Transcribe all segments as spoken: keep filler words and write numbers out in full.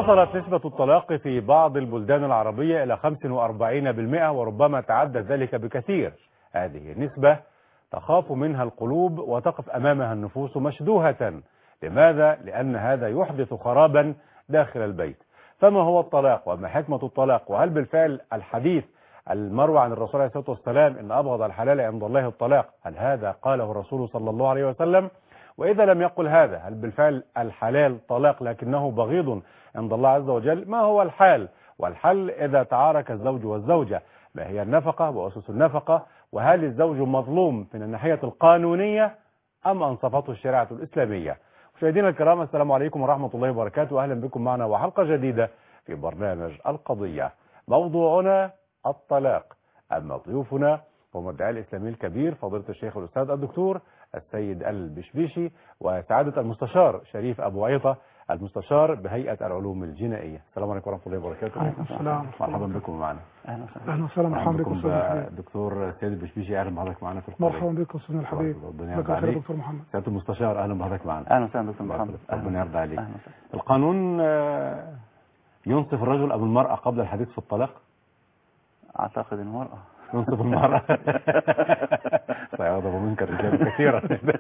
وصلت نسبة الطلاق في بعض البلدان العربية إلى خمسة وأربعين بالمئة وربما تعدى ذلك بكثير. هذه النسبة تخاف منها القلوب وتقف أمامها النفوس مشدوهة. لماذا؟ لأن هذا يحدث خرابا داخل البيت. فما هو الطلاق وما حكمة الطلاق؟ وهل بالفعل الحديث المروي عن الرسول عليه الصلاة والسلام إن أبغض الحلال عند الله الطلاق، هل هذا قاله الرسول صلى الله عليه وسلم؟ وإذا لم يقل هذا، هل بالفعل الحلال طلاق لكنه بغيض عند الله عز وجل؟ ما هو الحال؟ والحل إذا تعارك الزوج والزوجة، ما هي النفقة وأسس النفقة؟ وهل الزوج مظلوم من الناحية القانونية أم أنصفته الشريعة الإسلامية؟ مشاهدينا الكرام، السلام عليكم ورحمة الله وبركاته، أهلا بكم معنا وحلقة جديدة في برنامج القضية. موضوعنا الطلاق، أما ضيوفنا هم الداعية الإسلامي الكبير فضيلة الشيخ الأستاذ الدكتور السيد البشبيشي وسعادة المستشار شريف أبو عيطة المستشار بهيئة العلوم الجنائية. السلام عليكم ورحمة الله وبركاته. وعليكم السلام. مرحبا بكم معنا. أهلا وسهلا. أهلا وسهلا. مرحبا بكم دكتور السيد البشبيشي، أهلا بحضرتك معنا في القضية. مرحبا بكم أستاذنا الحبيب. ربنا يرضى عليك. دكتور محمد. سعادة المستشار أهلا بحضرتك معنا. أهلا وسهلا دكتور محمد. ربنا يرضى عليك. القانون ينصف الرجل أم المرأة قبل الحديث في الطلاق؟ أعتقد المرأة. ينصف المرأة. سيغضب منك الرجال كثيرا.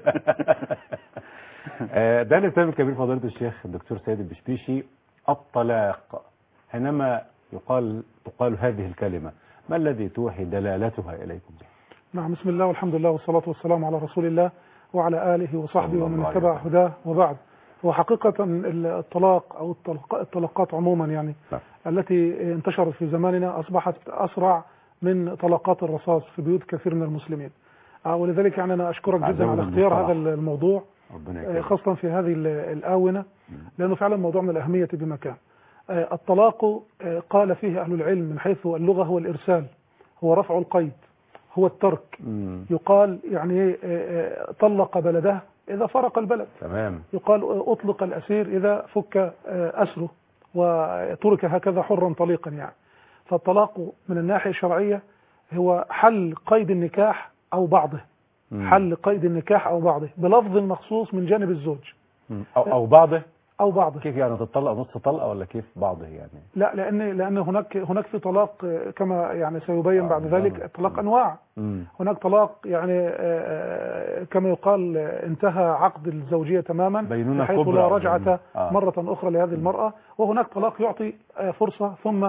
ده الإسلام الكبير فضيلة الشيخ الدكتور سيد البشبيشي، الطلاق حينما يقال تقال هذه الكلمة ما الذي توحي دلالتها إليكم؟ نعم، بسم الله والحمد لله والصلاة والسلام على رسول الله وعلى آله وصحبه ومن اتبع هداه وبعد. وحقيقة الطلاق أو الطلاقات عموما يعني لا. التي انتشرت في زماننا أصبحت أسرع من طلقات الرصاص في بيوت كثير من المسلمين، ولذلك يعني أنا أشكرك جدا على اختيار هذا الموضوع خاصة في هذه الآونة، لأنه فعلا موضوع من الأهمية بمكان. الطلاق قال فيه أهل العلم من حيث اللغة هو الإرسال، هو رفع القيد، هو الترك. يقال يعني طلق بلده إذا فرق البلد. تمام. يقال أطلق الأسير إذا فك أسره وترك هكذا حرا طليقا يعني. فالطلاق من الناحية الشرعية هو حل قيد النكاح أو بعضه. مم. حل قيد النكاح أو بعضه بلفظ مخصوص من جانب الزوج. أو, أو بعضه أو بعضه. كيف يعني تطلق نص طلقة ولا كيف بعضه يعني؟ لا، لأن لأن هناك هناك في طلاق كما يعني سيبين بعد ذلك الطلاق أنواع. مم. هناك طلاق يعني كما يقال انتهى عقد الزوجية تماما بحيث لا رجعة آه. مرة أخرى لهذه المرأة، وهناك طلاق يعطي فرصة ثم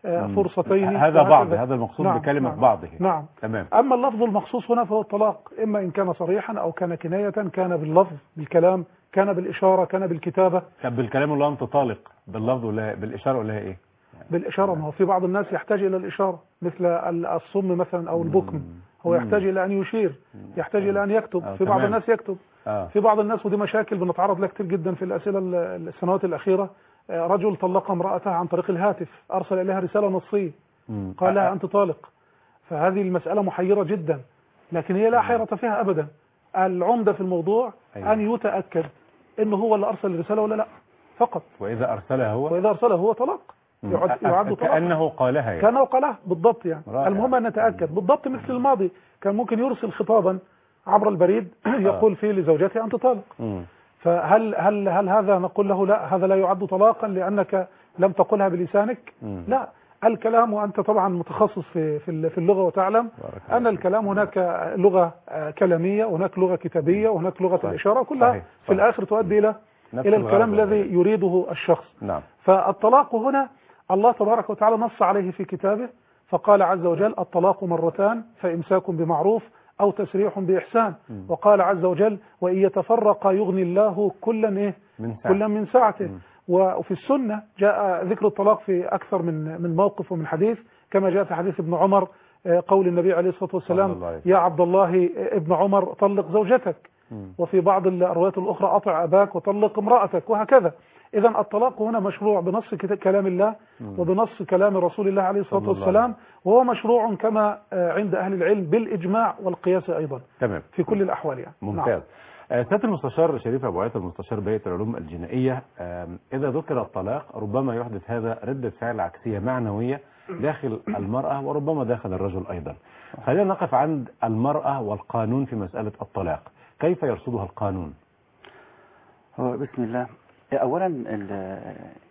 فرصتين. هذا بعض، هذا المقصود نعم بكلمة نعم بعضه. نعم. تمام. أما اللفظ المخصوص هنا فهو الطلاق، إما إن كان صريحا أو كان كناية، كان باللفظ بالكلام، كان بالإشارة، كان بالكتابة. كان بالكلام ولا أنت طالق، باللفظ ولا بالإشارة ولا إيه؟ بالإشارة. ما هو في بعض الناس يحتاج إلى الإشارة مثل الصم مثلا أو البكم، هو يحتاج إلى أن يشير، يحتاج إلى أن يكتب. في بعض الناس يكتب، في بعض الناس، ودي مشاكل بنتعرض لها كتير جدا في الأسئلة السنوات الأخيرة. رجل طلق امرأته عن طريق الهاتف، أرسل إليها رسالة نصية قال لها أنت طالق. فهذه المسألة محيرة جدا، لكن هي لا حيرة فيها أبدا. العمدة في الموضوع أيوة. أن يتأكد إنه هو اللي أرسل الرسالة ولا لا فقط. وإذا أرسلها هو وإذا أرسلها هو طلاق، يعد, يعد طلاق كأنه قالها يعني. كأنه قالها بالضبط يعني. المهم أن نتأكد بالضبط، مثل الماضي كان ممكن يرسل خطابا عبر البريد يقول فيه لزوجته أنت طالق. مم. فهل هل هل هذا نقول له لا هذا لا يعد طلاقا لأنك لم تقلها بلسانك؟ مم. لا، الكلام، وأنت طبعا متخصص في في اللغة وتعلم أن الكلام هناك لغة كلامية وهناك لغة كتابية وهناك لغة صحيح. الإشارة كلها صحيح. في الآخر تؤدي إلى إلى الكلام الذي يريده الشخص. نعم. فالطلاق هنا الله تبارك وتعالى نص عليه في كتابه فقال عز وجل الطلاق مرتان فإمساك بمعروف أو تسريح بإحسان. م. وقال عز وجل وإن يتفرقا يغني الله كلا إيه من كلا من سعته. م. وفي السنة جاء ذكر الطلاق في أكثر من من موقف ومن حديث، كما جاء في حديث ابن عمر قول النبي عليه الصلاة والسلام يا عبد الله ابن عمر طلق زوجتك. م. وفي بعض الروايات الأخرى أطع أباك وطلق امرأتك، وهكذا. إذا الطلاق هنا مشروع بنص كلام الله وبنص كلام رسول الله عليه الصلاة والسلام، وهو مشروع كما عند أهل العلم بالإجماع والقياس أيضا. تمام. في كل الأحوال يعني. ممتاز. نعم. سيادة المستشار شريف أبو عيطة المستشار بهيئة العلوم الجنائية، إذا ذكر الطلاق ربما يحدث هذا ردة فعل عكسية معنوية داخل المرأة وربما داخل الرجل أيضا. خلينا نقف عند المرأة والقانون في مسألة الطلاق، كيف يرصدها القانون؟ بسم الله. أولا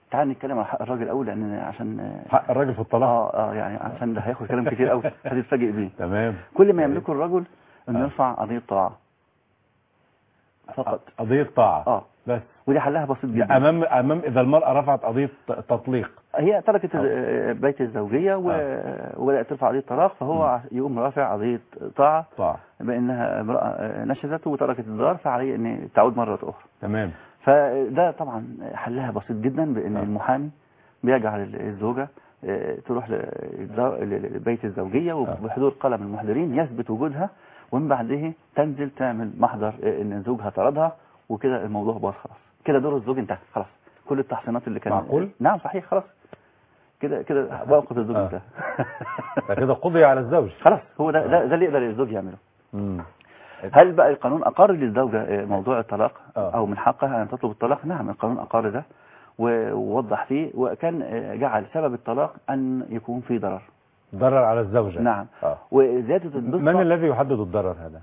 تعال نتكلم عن حق الراجل الاول، لان عشان حق الراجل في الطلاق. اه اه يعني عشان ده هياخد كلام كتير قوي هتتفاجئ بيه. تمام. كل ما يملكه الرجل انه آه. يرفع قضيه طاعه فقط. قضية طاعة. اه بس ودي حلها بسيط جدا. امام امام اذا المرأة رفعت قضية تطليق، هي تركت بيت الزوجيه و... آه. وبدات ترفع قضيه طلاق، فهو يقوم رافع قضيه طاعه طاعة. بانها امراه نشزته وتركت الدار، فعليه ان تعود مره اخرى. تمام. فده طبعا حلها بسيط جدا، بان آه. المحامي بيجعل الزوجه آه، تروح للدار- لبيت الزوجيه وبحضور قلم المحضرين يثبت وجودها، ومن بعده تنزل تعمل محضر آه، ان زوجها طردها، وكده الموضوع باظ خلاص. كده دور الزوج انتهى خلاص. كل التحصينات اللي كان معقول؟ نعم صحيح خلاص. كده كده موقف الزوج آه. انتهى. فكده قضي على الزوج. خلاص هو ده ده, ده اللي يقدر الزوج يعمله. مم. هل بقى القانون أقر للزوجة موضوع الطلاق آه. أو من حقها أن تطلب الطلاق؟ نعم القانون أقر ده ووضح فيه، وكان جعل سبب الطلاق أن يكون في ضرر. ضرر على الزوجة. نعم. آه. وزيادة النصف. من الذي يحدد الضرر هذا؟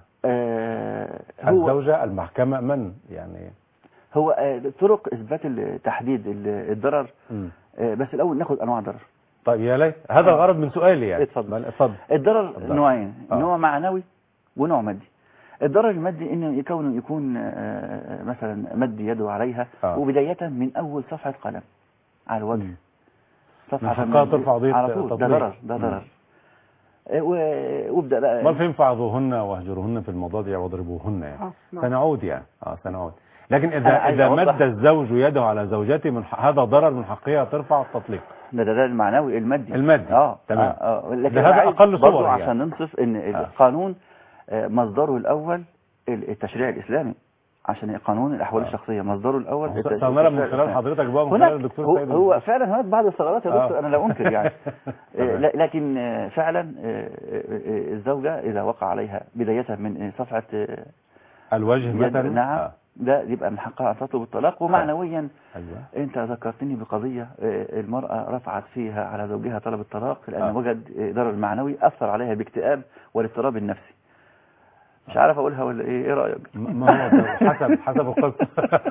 آه هو الزوجة، المحكمة، من يعني؟ هو آه طرق إثبات تحديد الضرر. مم. آه بس الأول ناخد أنواع الضرر. طيب يا ليت هذا الغرض من سؤالي يعني. اتفضل. اتفضل. الضرر اتفضل. نوعين، آه. نوع معنوي ونوع مادي. الضرر المادي انه يكون يكون آه، مثلا مد يده عليها آه. وبداية من اول صفحة قلم على الوجه. مم. صفحة من حقها ترفع قضية على طول. ده تطليق. ضرر ده ضرر. آه، و- وابدأ بقى. ما في فعظوهن واهجروهن في المضاجع واضربوهن يعني. آه، نعم. سنعود يعني. اه سنعود. لكن أنا اذا عايز اذا أوضح. مد الزوج يده على زوجته من ح- هذا ضرر من حقها ترفع التطليق. ده ده ده المعنوي المادي. المادي. اه تمام. اه, آه. لكن ده هذا أنا عايز أقل برضو صور عشان يعني. ننصف ان القانون آه، مصدره الاول التشريع الاسلامي، عشان قانون الاحوال آه. الشخصيه مصدره الاول التش- سنرى التشريع من خلال الإسلامي. حضرتك بقى، من هناك خلال الدكتور هو, سيد هو الدكتور. فعلا هناك بعض الثغرات يا دكتور، آه. انا لا انكر يعني. تمام. آه، لا- لكن آه، فعلا آه، آه، الزوجه اذا وقع عليها بدايه من صفحه آه، الوجه يد- مثلا. نعم آه. ده يبقى من حقها ان تطلب الطلاق. ومعنويا ايوه. انت ذكرتني بقضيه آه، المراه رفعت فيها على زوجها طلب الطلاق لان آه. وجد آه، ضرر معنوي اثر عليها باكتئاب والاضطراب النفسي. مش عارف اقولها ولا ايه؟ ايه رايك؟ م- ما هو ده حسب حسب القصه.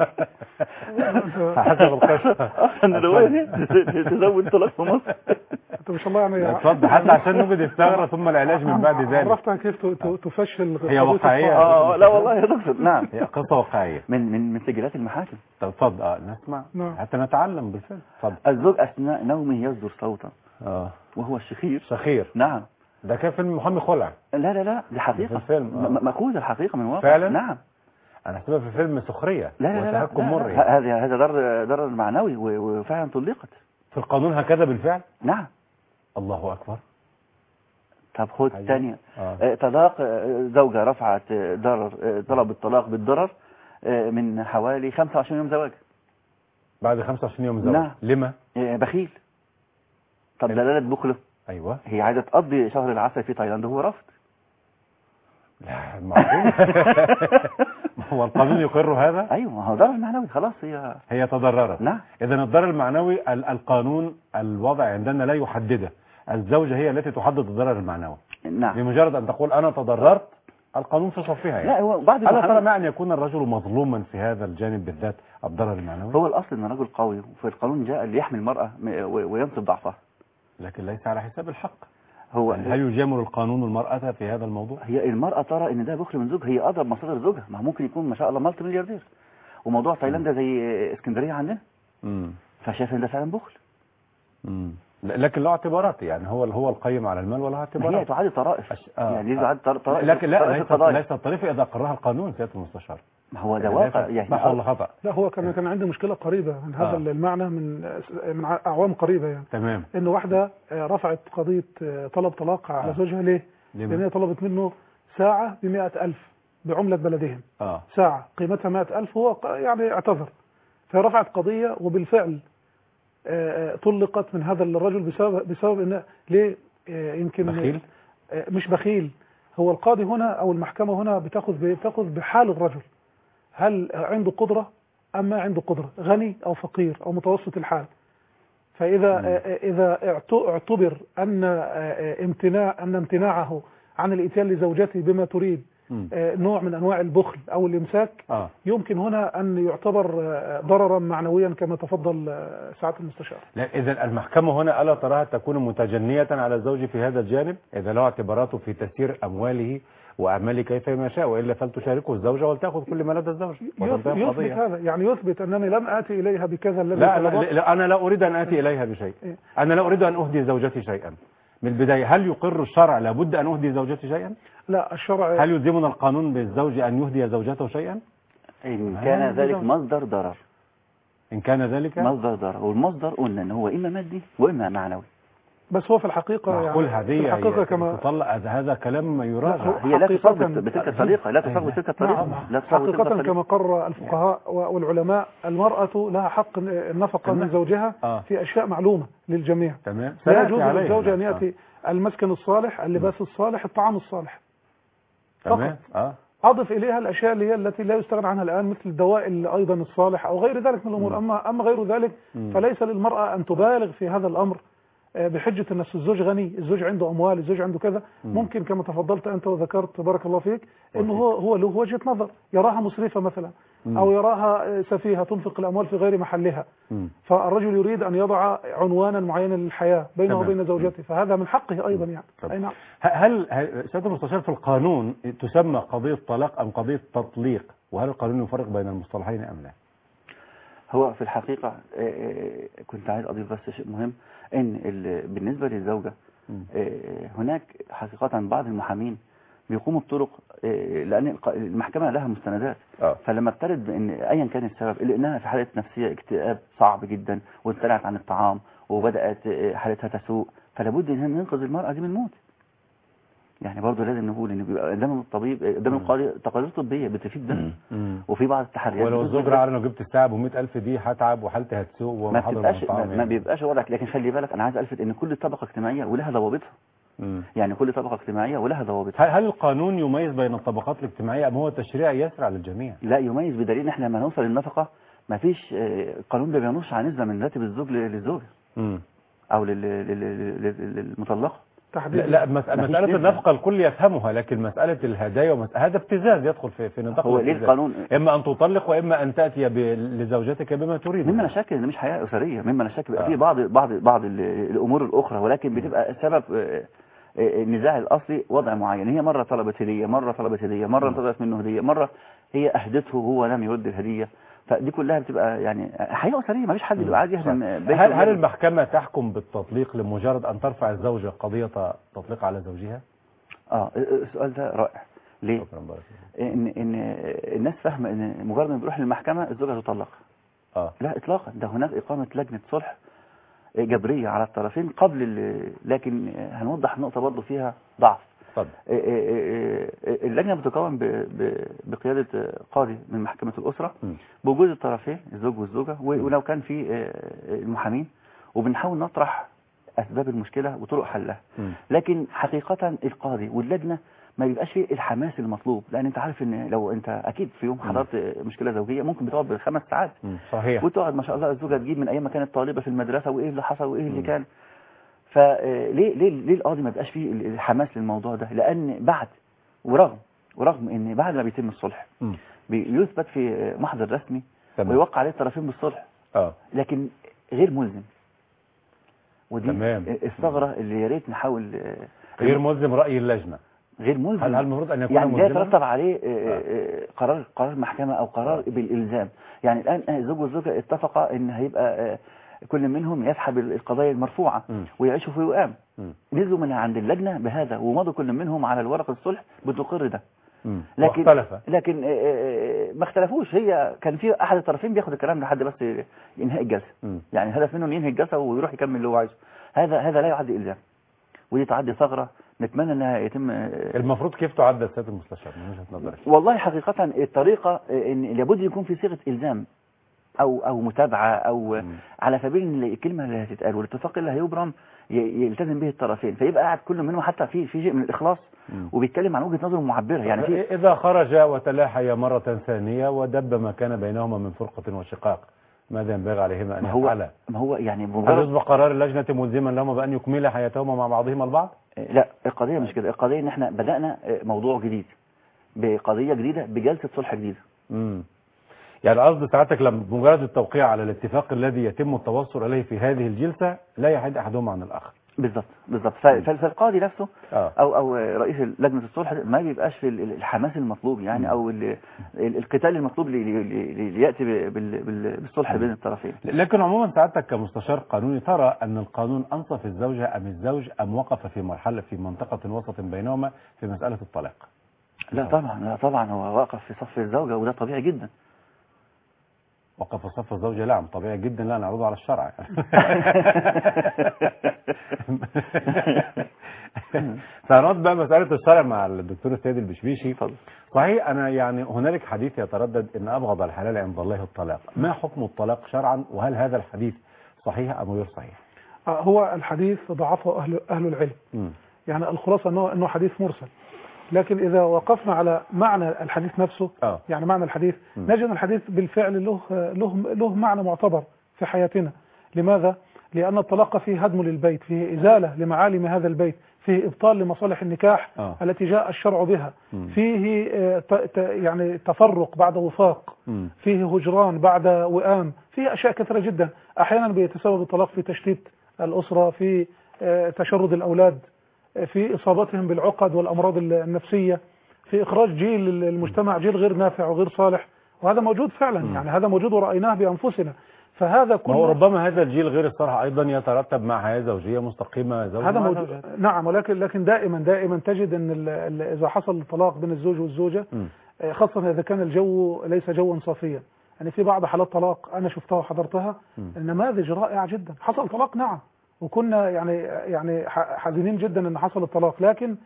حسب القصه. اصلا دلوقتي تزود طلاق في مصر. انت ما شاء الله يعني اتفضل حتى عشان نوجد الثغره ثم العلاج من بعد ذلك. عرفتها كيف ت- ت- تفشل هي قضية واقعية. الطلاق. اه لا والله يا دكتور. نعم. هي قصه واقعيه. من من من سجلات المحاكم. طب اتفضل. اه نسمع نعم. حتى نتعلم بالفعل. اتفضل. الزوج اثناء نومه يصدر صوتا اه وهو الشخير. شخير. نعم. ده كان فيلم محامي خلع. لا لا لا دي في حقيقة. الفيلم، آه. م- مأخوذة الحقيقة من واقع. فعلا؟ نعم. انا حسبها في فيلم سخريه لا لا لا, لا, وتهكم لا, مر لا. يعني. هذا هذا ضرر ضرر معنوي و- وفعلا طلقت. في القانون هكذا بالفعل. نعم. الله اكبر. طب خد أيوة. ثانية. آه. آه، طلاق آه، زوجة رفعت آه، ضرر آه، طلب الطلاق بالضرر آه، من حوالي خمسة وعشرين يوم زواج. بعد خمسة وعشرين يوم زواج. نعم. لما؟ آه، بخيل. طب حلو. دلالة بخله. ايوه. هي عايزة تقضي شهر العسل في تايلاند وهو رفض. لا معقول. هو القانون يقر هذا؟ ايوه ما هو ضرر معنوي خلاص. هي هي تضررت. نعم. اذا الضرر المعنوي ال- القانون الوضع عندنا لا يحدده، الزوجه هي التي تحدد الضرر المعنوي. نعم. بمجرد ان تقول انا تضررت القانون في صفها يعني. لا هو بعد ألا ترى المحامي- ما أن يكون الرجل مظلوما في هذا الجانب بالذات الضرر المعنوي؟ هو الاصل ان الرجل قوي، وفي القانون جاء ليحمي المرأة م- و- وينصب ضعفها. لكن ليس على حساب الحق. هو هل يجامل القانون المرأة في هذا الموضوع؟ هي المرأة ترى ان ده بخل من زوجها، هي اضرب مصادر زوجها، ما هو ممكن يكون ما شاء الله مالتي ملياردير، وموضوع تايلاند ده زي اسكندرية عندنا، امم فشايف ان ده فعلا بخل. امم لكن له اعتبارات يعني، هو هو القيم على المال وله ما هي اعتبارات. تعادل طرائف. أش... آه. يعني دي تعادل طر- طرائف. لكن لا طرائف ليس القضايا. ليس الطريقة إذا قررها القانون سيادة المستشار. ما هو ده يعني واقع ليس يعني. صح ولا خطأ؟ لا هو كان كان عندي مشكلة قريبة من هذا آه. المعنى من من أعوام قريبة يعني. تمام. إن واحدة آه، رفعت قضية آه، طلب طلاق على آه. زوجها. ليه؟ ليه؟ لأن هي طلبت منه ساعة بمئة ألف بعملة بلدهم. اه ساعة قيمتها مئة ألف، هو ق- يعني اعتذر، فرفعت قضية وبالفعل آه، آه، طلقت من هذا الرجل بسبب بسبب إن ليه آه، يمكن بخيل؟ آه، مش بخيل. هو القاضي هنا أو المحكمة هنا بتاخذ بتاخذ بحال الرجل، هل عنده قدرة أم ما عنده قدرة، غني أو فقير أو متوسط الحال. فإذا مم. آه، إذا اعت- اعتبر أن آه، امتناع أن امتناعه عن الإتيان لزوجته بما تريد آه، نوع من أنواع البخل أو الإمساك، آه. يمكن هنا أن يعتبر آه، ضررا معنويا كما تفضل آه، سعادة المستشار. لا، إذا المحكمة هنا ألا تراها تكون متجنية على الزوج في هذا الجانب إذا له اعتباراته في تسيير أمواله وأعماله كيفما يشاء، وإلا فلتشاركه الزوجة ولتأخذ كل ما لدى الزوج وتنتهي يثبت القضية. هذا، يعني يثبت أنني لم آتي إليها بكذا الذي لا, لا, طلبت. لا أنا لا أريد أن آتي إليها بشيء، أنا لا أريد أن أهدي زوجتي شيئا من البداية. هل يقر الشرع لابد أن أهدي زوجتي شيئا؟ لا، الشرع. هل يلزمنا القانون بالزوج أن يهدي زوجته شيئا؟ إن كان ذلك مصدر ضرر. إن كان ذلك مصدر ضرر، والمصدر قلنا إن هو إما مادي وإما معنوي. بس هو في الحقيقة معقول يعني هذه في الحقيقة كما تطلق هذا كلام يراجع. هي لا تصاب حقيقة بتلك الطريقة، لا تصاب بتلك الطريقة، لا تصاب بتلك حقيقة الطريقة. كما قرر الفقهاء والعلماء، المرأة لها حق النفقة من زوجها آه. في أشياء معلومة للجميع. تمام. لا يجوز عليها. للزوج أن آه. يأتي المسكن الصالح، اللباس الصالح، الطعام الصالح تمام. فقط. آه. أضف إليها الأشياء اللي هي التي لا يستغنى عنها الآن، مثل الدواء أيضا الصالح أو غير ذلك من الأمور. مم. أما أما غير ذلك مم. فليس للمرأة أن تبالغ في هذا الأمر بحجة أن الزوج غني، الزوج عنده أموال، الزوج عنده كذا. مم. ممكن كما تفضلت أنت وذكرت بارك الله فيك أنه هو هو له وجهة نظر، يراها مسرفة مثلا، مم. أو يراها سفيهة تنفق الأموال في غير محلها. مم. فالرجل يريد أن يضع عنوانا معينا للحياة بينه تمام. وبين زوجته، فهذا من حقه أيضا يعني. طب. أي نعم. هل هل- سيادة المستشار في القانون تسمى قضية طلاق أم قضية تطليق؟ وهل القانون يفرق بين المصطلحين أم لا؟ هو في الحقيقة آه، آه، كنت عايز أضيف بس شيء مهم، إن ال- بالنسبة للزوجة مم. آه، هناك حقيقة بعض المحامين بيقوموا بطرق، آه، لأن الق- المحكمة لها مستندات. آه. فلما ابتدت بأن أيا كان السبب، إلا أنها في حالة نفسية اكتئاب صعب جدا وامتنعت عن الطعام وبدأت آه، حالتها تسوء، فلابد أن ننقذ المرأة دي من الموت. يعني برضه لازم نقول ان بيبقى قدام الطبيب قدام القاضي تقارير طبيه بتفيد ده، مم. وفي بعض التحريات ولو الزوج راى انه جبت الساعه ب مئة ألف دي هتعب وحالتي هتسوء ما ومحاضر بتبقاش منطقة ما, يعني. ما بيبقاش وضعك. لكن خلي بالك، انا عايز الفت ان كل طبقه اجتماعيه ولها ضوابطها. مم. يعني كل طبقه اجتماعيه ولها ضوابطها. هل هل القانون يميز بين الطبقات الاجتماعيه ام هو تشريع يسرع للجميع؟ لا يميز، بدليل ان احنا لما نوصل للنفقه ما فيش آه، قانون ما بينص عن نسبه من راتب الزوج للزوجه مم. او لل- لل- لل- للمطلقه. لا, تحديدا. لا مس- مفيش مساله نسبة. النفقه الكل يفهمها، لكن مساله الهدايا ومس... هذا ابتزاز يدخل في في نطاق هو ليه الابتزاز. القانون اما ان تطلق واما ان تاتي ب... لزوجتك بما تريد. مما نشكل ان مش حياه اسريه، مما نشكل بيبقى آه. في بعض بعض بعض ال- الامور الاخرى، ولكن بتبقى سبب آه، آه، النزاع الاصلي وضع معين. هي مره طلبت هديه، مره طلبت هديه، مره انتظرت منه هديه، مره هي اهدته وهو لم يرد الهديه. فدي كلها بتبقى يعني حياه اسريه، ما فيش حد بيبقى عايز يهدم بيته. هل هل المحكمه تحكم بالتطليق لمجرد ان ترفع الزوجه قضيه تطليق على زوجها؟ اه السؤال ده رائع. ليه؟ شكرا بارك ان ان الناس فاهمه ان مجرد ما بيروح للمحكمه الزوجه تطلق. اه لا اطلاقا، ده هناك اقامه لجنه صلح جبريه على الطرفين قبل ال- لكن هنوضح نقطه برضه فيها ضعف. اتفضل. اللجنه بتكون ب- ب- بقياده قاضي من محكمه الاسره م. بوجود الطرفين الزوج والزوجه، ولو كان في المحامين، وبنحاول نطرح اسباب المشكله وطرق حلها. م. لكن حقيقه القاضي واللجنه ما بيبقاش فيه الحماس المطلوب، لان انت عارف ان لو انت اكيد في يوم حضرت مشكله زوجيه ممكن بتقعد بخمس ساعات، م. صحيح. وتقعد ما شاء الله الزوجه تجيب من ايام ما كانت طالبه في المدرسه وايه اللي حصل وايه اللي كان. فليه ليه ليه القاضي ما بيبقاش فيه الحماس للموضوع ده؟ لان بعد ورغم ورغم ان بعد ما بيتم الصلح م. بيثبت في محضر رسمي تمام. ويوقع عليه الطرفين بالصلح، اه لكن غير ملزم. ودي تمام. الثغره اللي يا ريت نحاول آه، غير ملزم راي اللجنه. غير ملزم. هل هل المفروض ان يكون يعني لا ملزما؟ يترتب عليه آه، آه، قرار قرار محكمة أو قرار آه. بالإلزام. يعني الآن الزوج والزوجة اتفقا إن هيبقى آه، كل منهم يسحب القضايا المرفوعة م. ويعيشوا في وئام. م. نزلوا من عند اللجنة بهذا ومضوا كل منهم على الورق الصلح بتقر ده. م. لكن واختلف. لكن آه، آه، ما اختلفوش. هي كان في أحد الطرفين بياخد الكلام لحد بس إنهاء الجلسة. م. يعني الهدف منه إنه ينهي الجلسة ويروح يكمل اللي هو عايزه. هذا هذا لا يعد إلزام، ودي تعدي ثغرة نتمنى انها يتم. المفروض كيف تعد السيد المستشار من وجهه نظرك؟ والله حقيقة الطريقة ان لابد يكون في صيغة الزام او او متابعة او م. على سبيل ان الكلمة اللي هتتقال والاتفاق اللي هيبرم ي- يلتزم به الطرفين، فيبقى قاعد كل منهم حتى في في شيء من الاخلاص م. وبيتكلم عن وجهة نظره معبرة. يعني في إذا خرج وتلاحيا مرة ثانية ودب ما كان بينهما من فرقة وشقاق ماذا ينبغي عليهما أن ما هو يفعلا؟ ما هو يعني هل بمجرد يصبح قرار اللجنة ملزما لهما بأن يكملا حياتهما مع بعضهما البعض؟ لا القضية مش كده. القضية ان احنا بدأنا موضوع جديد بقضيه جديده بجلسه صلح جديده. امم يعني قصد ساعتك لما بمجرد التوقيع على الاتفاق الذي يتم التوصل اليه في هذه الجلسه لا يحيد احدهما عن الاخر. بالظبط بالظبط. فالقاضي نفسه آه. او او رئيس لجنه الصلح ما بيبقاش في الحماس المطلوب يعني، او القتال المطلوب لياتي بالصلح بين الطرفين. لكن عموما سعادتك كمستشار قانوني ترى ان القانون انصف الزوجه ام الزوج ام وقف في مرحله في منطقه وسط بينهما في مساله الطلاق؟ لا طبعا لا طبعا هو واقف في صف الزوجه وده طبيعي جدا. وقف في صف الزوجة نعم طبيعي جدا، لا نعرضه على الشرع. سنرد بقى مسألة الشرع مع الدكتور السيد البشبيشي. صحيح أنا يعني هنالك حديث يتردد أن أبغض الحلال عند الله الطلاق، ما حكم الطلاق شرعا وهل هذا الحديث صحيح أم غير صحيح؟ هو الحديث ضعفه أهل, أهل العلم. م. يعني الخلاصة أنه, أنه حديث مرسل، لكن إذا وقفنا على معنى الحديث نفسه أوه. يعني معنى الحديث م. نجد الحديث بالفعل له له له معنى معتبر في حياتنا. لماذا؟ لأن الطلاق فيه هدم للبيت، فيه إزالة لمعالم هذا البيت، فيه إبطال لمصالح النكاح أوه. التي جاء الشرع بها، م. فيه يعني تفرق بعد وفاق، م. فيه هجران بعد وئام، فيه أشياء كثيرة جدا. أحيانا بيتسبب الطلاق في تشتيت الأسرة، في تشرد الأولاد، في إصابتهم بالعقد والأمراض النفسية، في إخراج جيل المجتمع جيل غير نافع وغير صالح، وهذا موجود فعلا. م. يعني هذا موجود ورأيناه بأنفسنا. فهذا كله هو ربما هذا الجيل غير الصالح أيضا يترتب مع حياة زوجية مستقيمة زوج هذا موجود. نعم، ولكن لكن دائما دائما تجد أن ال ال إذا حصل الطلاق بين الزوج والزوجة، م. خاصة إذا كان الجو ليس جوا صافيا، يعني في بعض حالات طلاق أنا شفتها وحضرتها، النماذج رائعة جدا. حصل طلاق نعم، وكنا يعني يعني حزينين جدا ان حصل الطلاق، لكن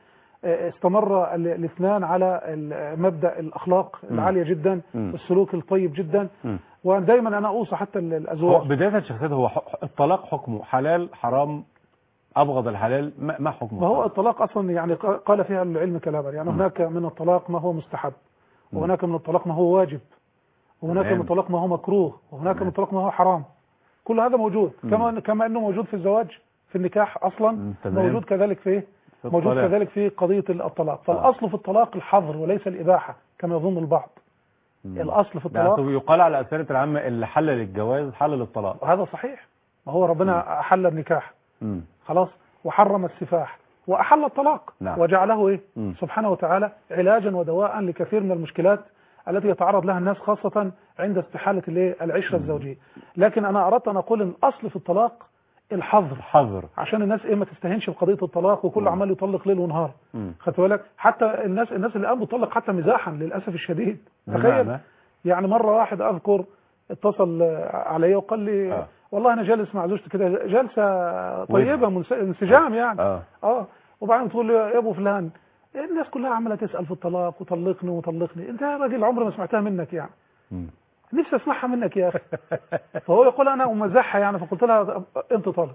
استمر الاثنان على مبدأ الأخلاق العالية جدا والسلوك الطيب جدا. ودايما أنا أوصي حتى الأزواج بداية شخصيته هو الطلاق حكمه حلال حرام أبغض الحلال ما حكمه؟ ما هو الطلاق أصلا يعني قال فيها العلم كلاما، يعني هناك من الطلاق ما هو مستحب، وهناك من الطلاق ما هو واجب، وهناك من الطلاق ما هو مكروه، وهناك من الطلاق ما هو حرام. كل هذا موجود، كما كما انه موجود في الزواج في النكاح اصلا، موجود كذلك في موجود كذلك في قضيه الطلاق. فالاصل في الطلاق الحظر وليس الاباحه كما يظن البعض. مم. الاصل في الطلاق يقال على الأسئلة العامه اللي حلل الجواز حلل الطلاق، وهذا صحيح. ما هو ربنا مم. احل النكاح مم. خلاص، وحرم السفاح واحل الطلاق. نعم. وجعله ايه مم. سبحانه وتعالى علاجا ودواء لكثير من المشكلات التي يتعرض لها الناس، خاصة عند استحالة العشرة الزوجية. لكن أنا أردت أن أقول أن الأصل في الطلاق الحظر، حظر، عشان الناس إيه ما تستهينش بقضية الطلاق وكل م. عمال يطلق ليل ونهار. خدت بالك؟ حتى الناس الناس اللي قاموا بتطلق حتى مزاحا للأسف الشديد. تخيل يعني مرة واحد أذكر اتصل علي وقال لي آه. والله أنا جالس مع زوجتي كده جلسة طيبة انسجام يعني آه. آه وبعدين تقول لي يا أبو فلان الناس كلها عماله تسال في الطلاق وطلقني وطلقني، انت يا راجل عمري ما سمعتها منك يعني. م. نفسي اسمعها منك يا اخي. فهو يقول انا امزحها يعني، فقلت لها انت طالق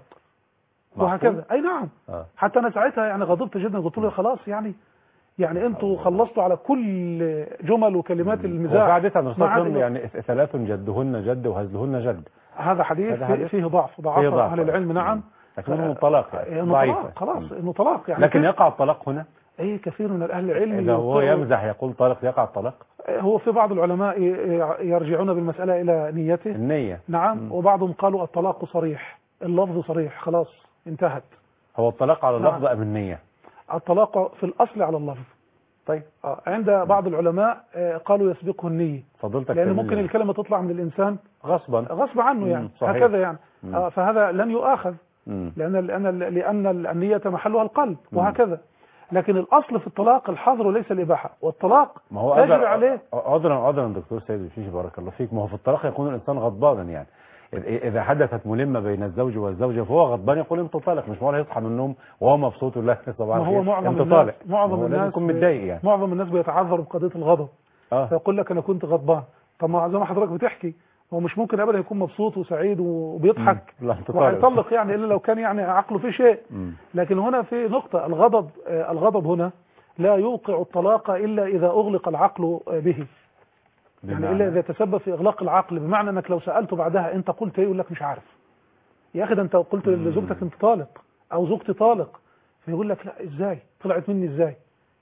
وهكذا. اي نعم. آه. حتى انا ساعتها يعني غضبت جدا، قلت له خلاص يعني يعني انتوا خلصتوا على كل جمل وكلمات المزاح. وبعدتها نصاتهم يعني ثلاث جدهن جد وهزلهن جد. هذا حديث, هذا حديث فيه ضعف ضعف اهل العلم. نعم. لكنه طلاق يعني ضعيفه خلاص انه طلاق يعني. لكن يقع الطلاق هنا؟ اي كثير من اهل العلم إذا هو يمزح يقول طالق يقع الطلاق. هو في بعض العلماء يرجعون بالمسألة إلى نيته النية. نعم. م. وبعضهم قالوا الطلاق صريح، اللفظ صريح خلاص انتهت. هو الطلاق على اللفظ أم النية؟ الطلاق في الأصل على اللفظ. طيب آه. عند بعض العلماء قالوا يسبقه النية، فضلتك لأن ممكن الكلمة تطلع من الإنسان غصبا غصب عنه يعني صحيح. هكذا يعني آه فهذا لن يؤاخذ لأن لأن لأن النية محلها القلب م. وهكذا. لكن الأصل في الطلاق الحظر وليس الإباحة، والطلاق يجري عليه. عذرا عذرا دكتور سيد البشبيشي بارك الله فيك، ما هو في الطلاق يكون الإنسان غضبانا يعني. إذا حدثت ملمة بين الزوج والزوجة فهو غضبان يقول أنت طالق، مش معقول يصحى من النوم وهو مبسوط ولا صباح الخير. ما هو معظم الناس معظم الناس يكون متضايق يعني. معظم الناس بيتعذر بقضية الغضب. آه. فيقول لك أنا كنت غضبان. طب ما زي ما حضرتك بتحكي هو مش ممكن ابدا يكون مبسوط وسعيد وبيضحك وهيطلق يعني الا لو كان يعني عقله فيه شيء. مم. لكن هنا في نقطة، الغضب الغضب هنا لا يوقع الطلاق الا اذا اغلق العقل به. يعني الا اذا تسبب في اغلاق العقل، بمعنى انك لو سالته بعدها انت قلت ايه يقول لك مش عارف. يا اخي ده انت قلت لزوجتك انت طالق او زوجتي طالق، فيقول لك لا ازاي طلعت مني ازاي.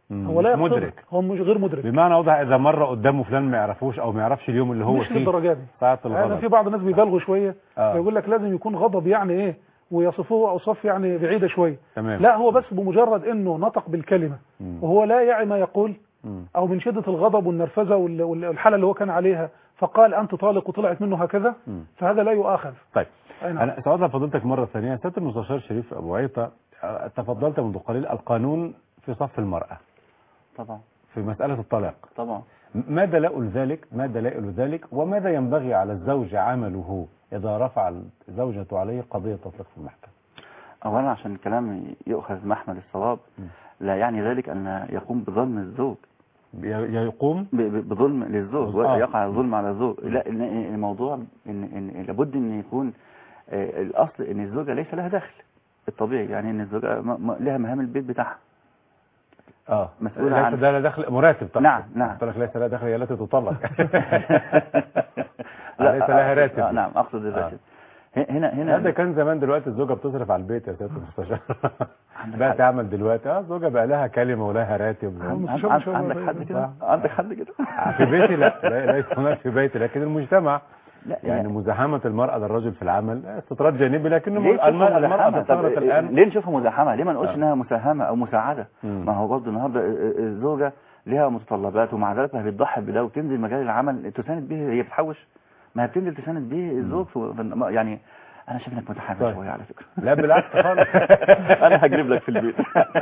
هو لا مش مدرك، هو مش غير مدرك. بمعنى واضح اذا مر قدامه فلان ما يعرفوش او ما يعرفش اليوم اللي هو مش فيه للدرجه دي. ساعه انا الغضب. في بعض الناس بيبالغوا شويه، آه. يقول لك لازم يكون غضب يعني ايه، ويصفوه اوصاف يعني بعيده شويه. تمام. لا، هو بس بمجرد انه نطق بالكلمه مم. وهو لا يعي ما يقول، مم. او من شده الغضب والنرفزه وال- والحاله اللي هو كان عليها فقال انت طالق وطلعت منه هكذا، مم. فهذا لا يؤاخذ. طيب أي نعم. انا سأضع فضيلتك مره ثانيه. سياده المستشار شريف ابو عيطه، آه، تفضلت منذ قليل القانون في صف المراه طبعا في مساله الطلاق. طبعا. ما دلائل ذلك؟ ما دلائل ذلك وماذا ينبغي على الزوج عمله إذا رفع زوجته عليه قضية تطليق في المحكمة؟ اولا عشان الكلام يؤخذ محمل الصواب م. لا يعني ذلك ان يقوم بظلم الزوج، ي- يقوم ب- ب- بظلم للزوج آه. ويقع الظلم على الزوج. لا، إن- إن الموضوع ان ان لابد ان يكون آه، الاصل ان الزوجه ليس لها دخل الطبيعي، يعني ان الزوجه م- م- لها مهام البيت بتاعها. اه مسؤولة ليس عن- ده لا دخل مراتب طبعا. نعم، نعم. قلت لك ليس لها دخل، هي التي تطلق. لا، ليس لها آه، راتب. آه، نعم، اقصد الراتب. هنا هنا هذا كان زمان، دلوقتي الزوجة بتصرف على البيت يا سيادة المستشار. عندك بقى حق. تعمل دلوقتي اه الزوجة بقى لها كلمة ولها راتب. عن- المستشار عن- ما شاء الله عندك حد عليه. كده؟ عندك حد كده؟ في بيتي لا، لا- ليس هناك في بيتي، لكن المجتمع لا يعني مزاحمة المرأة للرجل في العمل استطراد جانبي، لكنه ليه نشوفها المرأة المرأة مزاحمة؟ تصرف طب الآن. ليه نشوفها مزاحمة؟ ليه ما نقولش آه. انها مساهمة او مساعدة؟ مم. ما هو برضه النهارده الزوجة لها متطلبات ومع ذلك ما بتضحي بده وتنزل مجال العمل تساند به، هي بتحوش، ما هي بتنزل تساند به الزوج في- يعني انا شايف انك متحمس طيب. شوية على فكرة. لا بالعكس خالص. انا هجرب لك في البيت.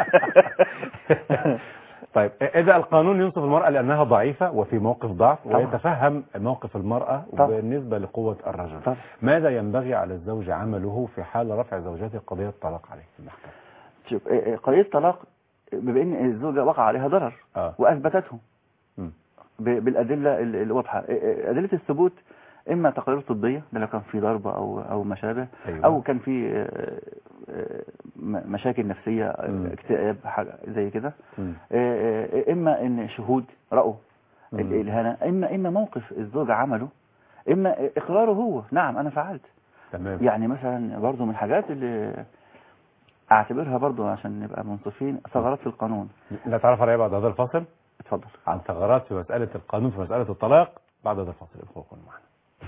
طيب إذا القانون ينصف المرأة لأنها ضعيفة وفي موقف ضعف طبعا. ويتفهم موقف المرأة طبعا. بالنسبة لقوة الرجل، طبعا. ماذا ينبغي على الزوج عمله في حال رفع زوجته قضية الطلاق عليه في المحكمة؟ شوف، قضية الطلاق بما ان الزوجة وقع عليها ضرر آه. واثبتته م. ب- بالادله ال- الواضحه. ادله الثبوت اما تقارير طبيه، ده لو كان في ضربه او او ما شابه، أيوة. او كان في آه، آه، م- مشاكل نفسيه، آه، مم. اكتئاب، حاجه زي كده. م. آه، آه، اما ان شهود راوا مم. الاهانه، اما اما موقف الزوج عمله، اما اقراره هو نعم انا فعلت. تمام. يعني مثلا برضو من الحاجات اللي اعتبرها برضو عشان نبقى منصفين ثغرات في القانون. نتعرف عليها بعد هذا الفاصل اتفضل. عن ثغرات في مسألة القانون في مسألة الطلاق بعد هذا الفاصل. الأخوة كونوا معنا.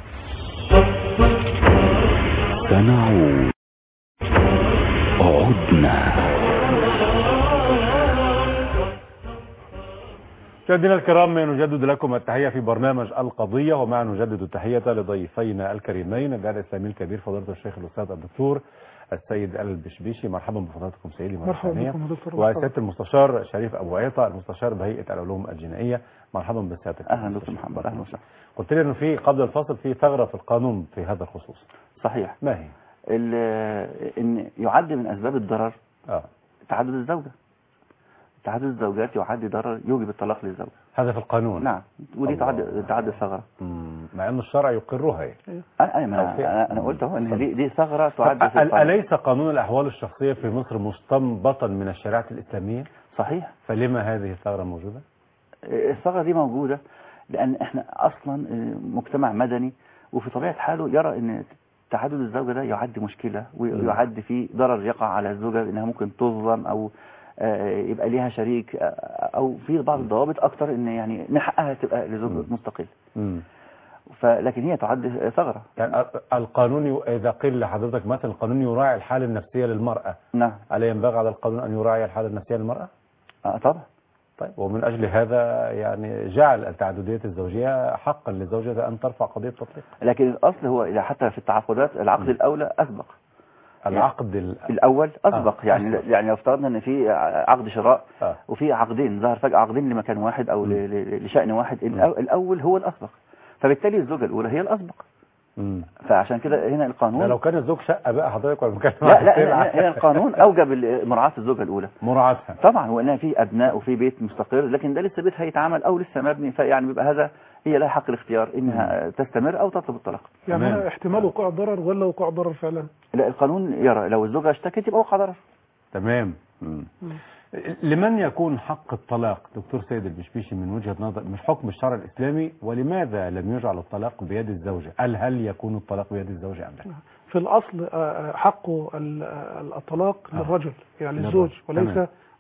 سنعود. عدنا. مشاهدينا الكرام، نجدد لكم التحية في برنامج القضية، ومع نجدد التحية لضيفينا الكريمين الداعية الإسلامي الكبير فضيلة الشيخ الأستاذ الدكتور السيد البشبيشي. مرحبا بفضيلتكم سيدي. مرحبا بكم دكتور. وسيادة المستشار شريف أبو عيطة المستشار بهيئة العلوم الجنائية. مرحبا بسيادتك. اهلا دكتور محمد. اهلا وسهلا. قلت لي انه في قبل الفاصل في ثغرة في القانون في هذا الخصوص. صحيح. ما هي؟ ال- ان يعد من اسباب الضرر اه تعدد الزوجة. تعدد الزوجات يعد ضرر يوجب الطلاق للزوجة. هذا في القانون. نعم، ودي الله. تعد تعد ثغرة. مم. مع انه الشرع يقرها هي. انا انا أو في- انا, أنا قلت اهو ان دي دي ثغرة تعد في أ- القانون. أليس قانون الأحوال الشخصية في مصر مستنبطا من الشريعة الإسلامية؟ صحيح. فلما هذه الثغرة موجودة؟ الثغرة دي موجودة لان احنا اصلا مجتمع مدني، وفي طبيعة حاله يرى ان تعدد الزوجة ده يعد مشكلة ويعد فيه ضرر يقع على الزوجة، انها ممكن تظلم او آه، يبقى ليها شريك، آه، او في بعض الضوابط اكتر ان يعني من حقها تبقى لزوج مستقل. مم. فلكن هي تعد ثغرة. يعني القانون ي- إذا قيل لحضرتك مثلا القانون يراعي الحالة النفسية للمرأة، نعم. ألا ينبغي على القانون أن يراعي الحالة النفسية للمرأة؟ آه طبعا. طيب، ومن أجل هذا يعني جعل التعددية الزوجية حقا للزوجة أن ترفع قضية تطليق. لكن الاصل هو إذا حتى في التعاقدات العقد الاولى اسبق. العقد ال... الاول اسبق. آه. يعني أسبق. يعني لو افترضنا ان في عقد شراء آه. وفي عقدين، ظهر فجأة عقدين لمكان واحد او ل- ل- لشأن واحد، م. الأو- الاول هو الاسبق، فبالتالي الزوجة الاولى هي الاسبق. مم. فعشان كده هنا لا القانون لو كان الزوج شقة بقى حضرتك ولا مكان لا لا هنا, هنا القانون اوجب ال- مراعاة الزوجة الاولى مراعاتها. طبعا، وانها في ابناء وفي بيت مستقر، لكن ده لسه بيت هيتعمل او لسه مبني، فيعني بيبقى هذا هي لها حق الاختيار انها تستمر او تطلب الطلاق. يعني تمام. هنا احتمال وقوع ضرر ولا وقوع ضرر فعلا؟ لا، القانون يرى لو الزوجة اشتكت يبقى وقع ضرر. تمام. مم. لمن يكون حق الطلاق دكتور سيد البشبيشي من وجهة نظر من حكم الشرع الإسلامي، ولماذا لم يجعل الطلاق بيد الزوجة؟ هل هل يكون الطلاق بيد الزوجة أم لا؟ في الأصل آه، حق ال- آه، الطلاق آه. للرجل يعني للرجل. للزوج وليس تمام.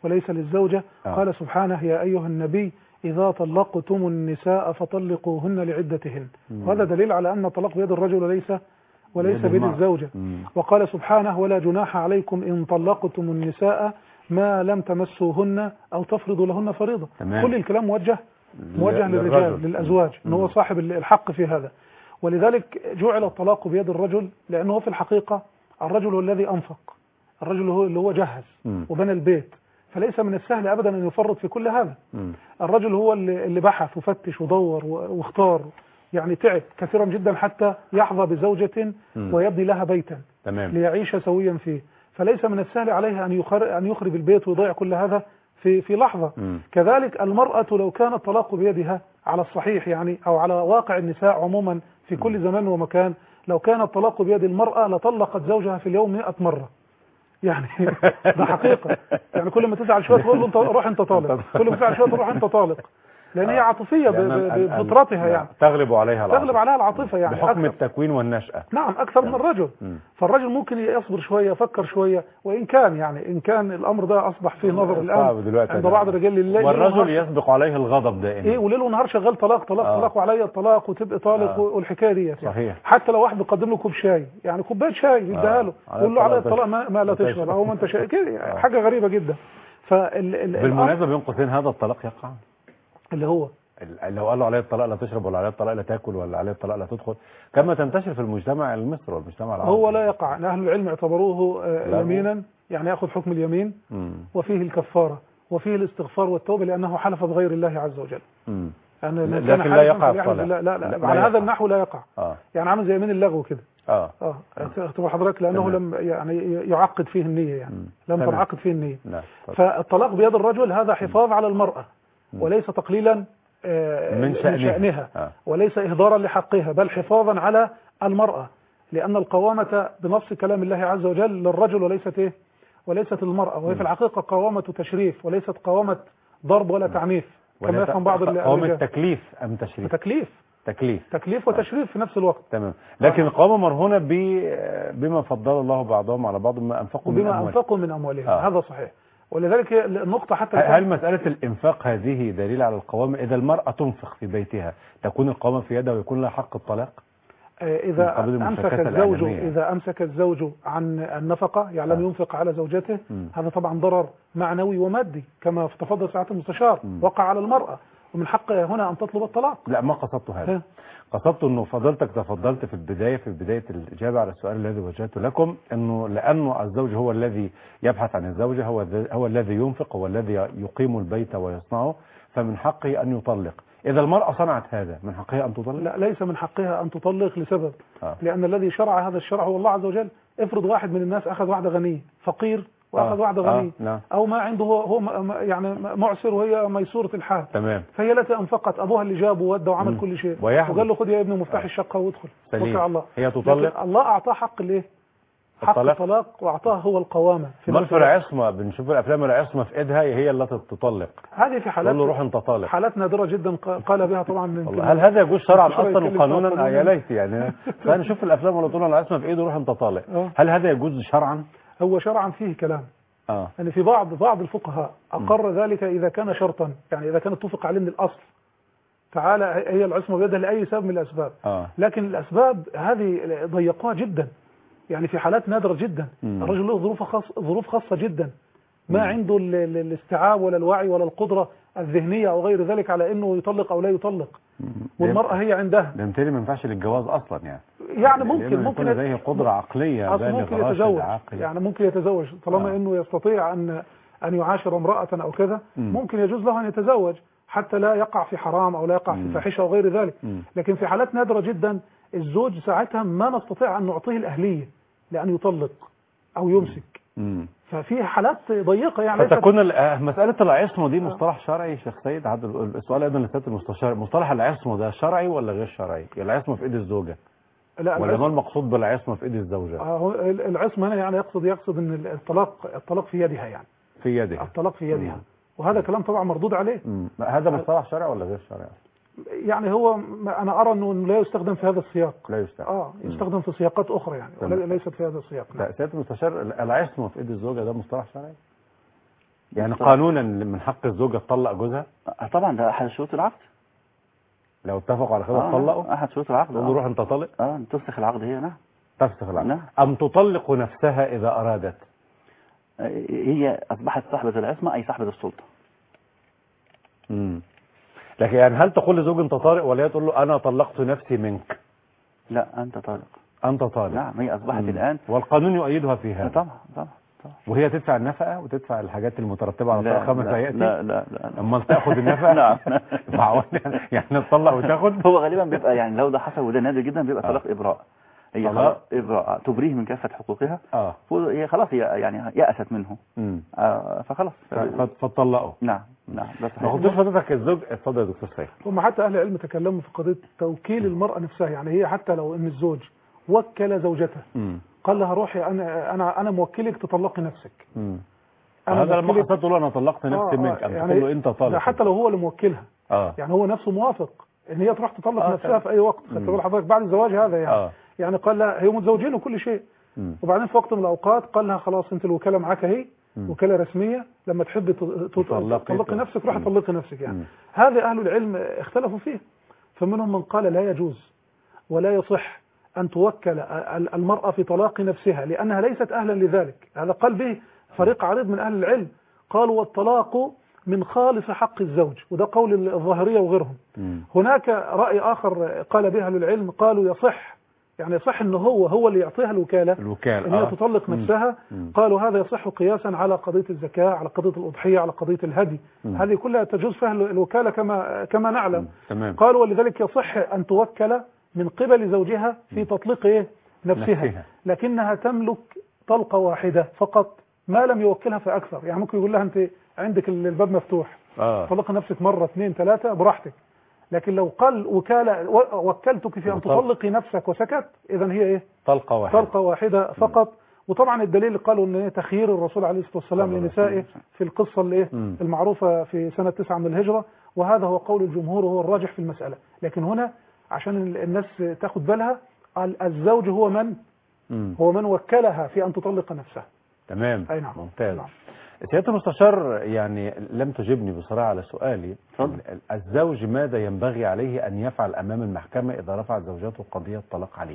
وليس للزوجة. آه. قال سبحانه يا أيها النبي إذا طلقتم النساء فطلقوهن لعدتهن. وهذا دليل على أن الطلاق بيد الرجل وليس وليس بيد بيد المرأة. الزوجة. مم. وقال سبحانه ولا جناح عليكم إن طلقتم النساء ما لم تمسوهن أو تفرضوا لهن فريضة. تمام. كل الكلام موجه موجه ل- للرجال للرجل. للأزواج أنه هو صاحب الحق في هذا. ولذلك جعل الطلاق بيد الرجل لأنه في الحقيقة الرجل هو الذي أنفق، الرجل هو اللي هو جهز مم. وبنى البيت، فليس من السهل أبدا أن يفرط في كل هذا. مم. الرجل هو اللي اللي بحث وفتش ودور و- واختار، يعني تعب كثيرا جدا حتى يحظى بزوجة مم. ويبني لها بيتا تمام. ليعيش سويا فيه، فليس من السهل عليه أن يخر أن يخرب البيت ويضيع كل هذا في في لحظة. مم. كذلك المرأة لو كان الطلاق بيدها على الصحيح يعني أو على واقع النساء عموما في كل زمان ومكان، لو كان الطلاق بيد المرأة لطلقت زوجها في اليوم مئة مرة. يعني ده حقيقة، يعني كل ما تزعل شوية تقول له انت روح انت طالق، كل ما تزعل شوية تروح انت طالق، لأن هي عاطفية ب- لأن ب- ال- ال- بفطرتها يعني تغلب عليها العاطفة. تغلب عليها العاطفة يعني بحكم أكثر. التكوين والنشأة. نعم أكثر من الرجل. مم. فالرجل ممكن يصبر شوية يفكر شوية، وإن كان يعني إن كان الأمر ده أصبح فيه نظر صعب الآن دلوقتي عند يعني. بعض الرجال لله والرجل يسبق عليه الغضب دائما. إيه وليل ونهار شغال طلاق طلاق آه. طلاق وعليا الطلاق وتبقى طالق آه. والحكاية دي يعني. صحيح. حتى لو واحد بيقدم له كوب شاي يعني كوبايه شاي بيديها آه. له على يقول له على الطلاق الطلاق ما, ما لا تشرب. تشرب أو ما أنت شاي كده آه. حاجة غريبة جدا. فال ال- بالمناسبة بين قوسين هذا الطلاق يقع اللي هو ال- لو قال له عليه الطلاق لا تشرب ولا عليه الطلاق لا تاكل ولا عليه الطلاق لا تدخل كما تنتشر في المجتمع المصري والمجتمع العربي. هو لا يقع. أهل العلم اعتبروه آه، لا. يمينا يعني يأخذ حكم اليمين، مم. وفيه الكفارة وفيه الاستغفار والتوبة لأنه حلف بغير الله عز وجل. مم. يعني لا- من كان لكن لا حالفا يقع فليحلف الطلاق. بالله. لا لا, لا- لا على لا هذا يقع. النحو لا يقع. اه يعني عامل زي يمين اللغو كده. اه اه اختبر حضرتك لأنه تمام. لم يعني يعقد فيه النية يعني مم. لم تمام. تنعقد فيه النية. نعم. طب. فالطلاق بيد الرجل هذا حفاظ على المرأة وليس تقليلا آه، من شأنها. شأنها آه. وليس إهدارا لحقها بل حفاظا على المرأة، لأن القوامة بنص كلام الله عز وجل للرجل وليست إيه وليست للمرأة، وهي في الحقيقة قوامة تشريف وليست قوامة ضرب ولا تعنيف كما يفهم بعض قوام الرجال. التكليف ام تشريف؟ تكليف تكليف. تكليف وتشريف في نفس الوقت، تمام. لكن القوامة مرهونة ب- بما فضل الله بعضهم على بعض ما انفقوا من وبما اموالهم. أنفقوا من أموالهم. آه. هذا صحيح. ولذلك هي النقطة حتى هل هل مسألة الإنفاق هذه دليل على القوامة؟ إذا المرأة تنفق في بيتها تكون القوامة في يدها ويكون لها حق الطلاق؟ آه، إذا من قبل أمسك المشاركات الزوج الإعلامية. إذا أمسك الزوج عن النفقة يعني لم آه. ينفق على زوجته، مم. هذا طبعا ضرر معنوي ومادي كما تفضل ساعة المستشار مم. وقع على المرأة، ومن حقها هنا أن تطلب الطلاق. لا، ما قصدت هذا. ها. قصدت أنه فضلتك تفضلت في البداية في بداية الإجابة على السؤال الذي وجهته لكم، أنه لأنه الزوج هو الذي يبحث عن الزوجة، هو الذي- هو الذي ينفق، هو الذي يقيم البيت ويصنعه، فمن حقه أن يطلق. إذا المرأة صنعت هذا من حقها أن تطلق؟ لا، ليس من حقها أن تطلق لسبب آه. لأن الذي شرع هذا الشرع هو الله عز وجل. افرض واحد من الناس أخذ واحدة غنية فقير وأخذ آه. واحدة آه. غنية نعم. أو ما عنده هو, هو م- م- يعني معسر وهي ميسورة الحال، تمام. فهي التي أنفقت، أبوها اللي جابه وودى وعمل مم. كل شيء ويحدث. وقال له خد يا ابني مفتاح آه. الشقة وادخل سليم. توكل على الله. هي تطلق؟ لكن الله أعطاه حق الايه؟ حق الطلاق؟ الطلاق وأعطاه هو القوامة في امال نفس في الوقت. العصمة بنشوف الأفلام العصمة في إيدها هي التي تطلق. هذه في حالات تقول له روح أنت طالق. حالات نادرة جدا ق- قال بها طبعا من والله هل هذا يجوز شرعا الشرع اصلا يتكلم وقانونا؟ فيها آه يا قانوناً. ليت يعني فنشوف الافلام ولا طول العصمه في ايده روح انت طالق. آه. هل هذا يجوز شرعا؟ هو شرعا فيه كلام اه يعني في بعض بعض الفقهاء أقر ذلك إذا كان شرطا، يعني إذا كان اتفق عليه من الأصل تعالى هي العصمة بيدها لأي سبب من الأسباب، اه لكن الأسباب هذه ضيقوها جدا، يعني في حالات نادرة جدا. مم. الرجل له ظروف خاص ظروف خاصة جدا ما مم. عنده ال- ال- الاستيعاب ولا الوعي ولا القدرة الذهنية أو غير ذلك على أنه يطلق أو لا يطلق، والمرأة هي عندها ده متهيألي ما ينفعش للجواز اصلا يعني. يعني ممكن لأنه ممكن يكون لديه قدره عقليه أصلا ممكن بالغ راشد يتزوج، عاقل. يعني ممكن يتزوج طالما آه. انه يستطيع ان ان يعاشر امرأة او كذا، مم. ممكن يجوز له ان يتزوج حتى لا يقع في حرام او لا يقع في مم. فاحشة او غير ذلك. مم. لكن في حالات نادرة جدا الزوج ساعتها ما نستطيع ان نعطيه الاهلية لان يطلق او يمسك، مم. ففي حالات ضيقة يعني ليست- فتكون ال- آه، مساله العصمه دي مصطلح شرعي شيخ سيد؟ هذا السؤال ايضا لسياده المستشار، مصطلح العصمه ده شرعي ولا غير شرعي؟ العصمه في ايد الزوجه لا ولا ما العصمة- المقصود بالعصمه في ايد الزوجه؟ آه، العصمة هنا يعني يقصد يقصد ان الطلاق الطلاق في يدها، يعني في يدها. الطلاق في يدها، مم. وهذا كلام طبعا مردود عليه. مم. هذا مصطلح شرعي ولا غير شرعي؟ يعني هو انا ارى انه لا يستخدم في هذا السياق، لا يستعمل. اه يستخدم في سياقات اخرى، يعني، ولا- تمام. ليست في هذا السياق. نعم. سيادة المستشار، العصمة في ايد الزوجة ده مصطلح شرعي؟ يعني قانونا من حق الزوجة تطلق جوزها؟ آه، طبعا ده احد شروط العقد. لو اتفقوا على كده آه تطلقوا؟ احد شروط العقد. تقول له روح انت طلق؟ اه تفسخ العقد هي. نعم تفسخ العقد. نعم. ام تطلق نفسها اذا ارادت؟ آه، هي اصبحت صاحبة العصمة اي صاحبة السلطة. امم لكن يعني هل تقول لزوج انت طالق ولا هي تقول له انا طلقت نفسي منك؟ لا انت طالق. انت طالق. نعم هي اصبحت مم. الان. والقانون يؤيدها في هذا. طبعا طبعا طبعا. وهي تدفع النفقه وتدفع الحاجات المترتبه على لا طلاق خمس لا هيئتي؟ لا لا لا. امال تاخد النفقه؟ نعم. معقول يعني تطلق وتاخد؟ هو غالبا بيبقى يعني لو ده حصل وده نادر جدا بيبقى طلاق ابراء. هي طلاق؟ خلاص ابراء تبريه من كافة حقوقها. اه هي خلاص هي يعني يأست منه. امم آه فخلاص. فتطلقوا. نعم نعم. بس ما خدتش حضرتك الزوج. اتفضل يا دكتور سيف. هم حتى اهل العلم تكلموا في قضيه توكيل المراه نفسها، يعني هي حتى لو ان الزوج وكل زوجته امم قال لها روحي انا انا انا موكلك تطلقي نفسك. امم أنا هذا لما موكلك- حصلت له انا طلقت نفسي آه، منك، آه، ام يعني تقول له انت طالق؟ ده حتى لو هو اللي موكلها. اه يعني هو نفسه موافق ان هي تروح تطلق آه، نفسها طبعا. في اي وقت. خدت مم. بال حضرتك بعد الزواج هذا يعني. اه يعني قال لها هي متزوجين وكل شيء، مم. وبعدين في وقت من الاوقات قال لها خلاص انت الوكاله معاك اهي، مم. وكاله رسميه، لما تحبي تطلقي تطلقي نفسك روحي مم. طلقي نفسك يعني. مم. هذا اهل العلم اختلفوا فيه، فمنهم من قال لا يجوز ولا يصح ان توكل المراه في طلاق نفسها لانها ليست اهلا لذلك. هذا قال به فريق عريض من اهل العلم، قالوا والطلاق من خالص حق الزوج، وده قول الظاهريه وغيرهم. مم. هناك راي اخر قال به اهل العلم، قالوا يصح، يعني يصح ان هو هو اللي يعطيها الوكاله الوكالة ان هي آه. تطلق مم. نفسها. مم. قالوا هذا يصح قياسا على قضيه الزكاه، على قضيه الاضحيه، على قضيه الهدي. مم. هذه كلها تجوز فيها الوكاله كما كما نعلم. مم. تمام. قالوا ولذلك يصح ان توكل من قبل زوجها في تطليق إيه؟ نفسها. نفسها. لكنها تملك طلقه واحده فقط، ما لم يوكلها فاكثر. يعني ممكن يقول لها انت عندك الباب مفتوح، اه طلق نفسك مره اثنين ثلاثه براحتك. لكن لو قال وكاله و- وكلتك في ان وطلق. تطلقي نفسك وسكت، اذا هي ايه؟ طلقة واحدة. طلقه واحده فقط. وطبعا الدليل اللي قالوا ان إيه؟ تخيير الرسول عليه الصلاه والسلام صلى الله لنسائه عليه وسلم. في القصه اللي ايه؟ مم. المعروفه في سنه تسعة من الهجره، وهذا هو قول الجمهور وهو الراجح في المساله. لكن هنا عشان ال- الناس تاخد بالها، ال- الزوج هو من مم. هو من وكلها في ان تطلق نفسها. تمام. اي نعم. ممتاز. نعم. سيادة المستشار، يعني لم تجبني بصراحة على سؤالي. اتفضل. ال- الزوج ماذا ينبغي عليه أن يفعل أمام المحكمة إذا رفعت زوجته قضية طلاق عليه؟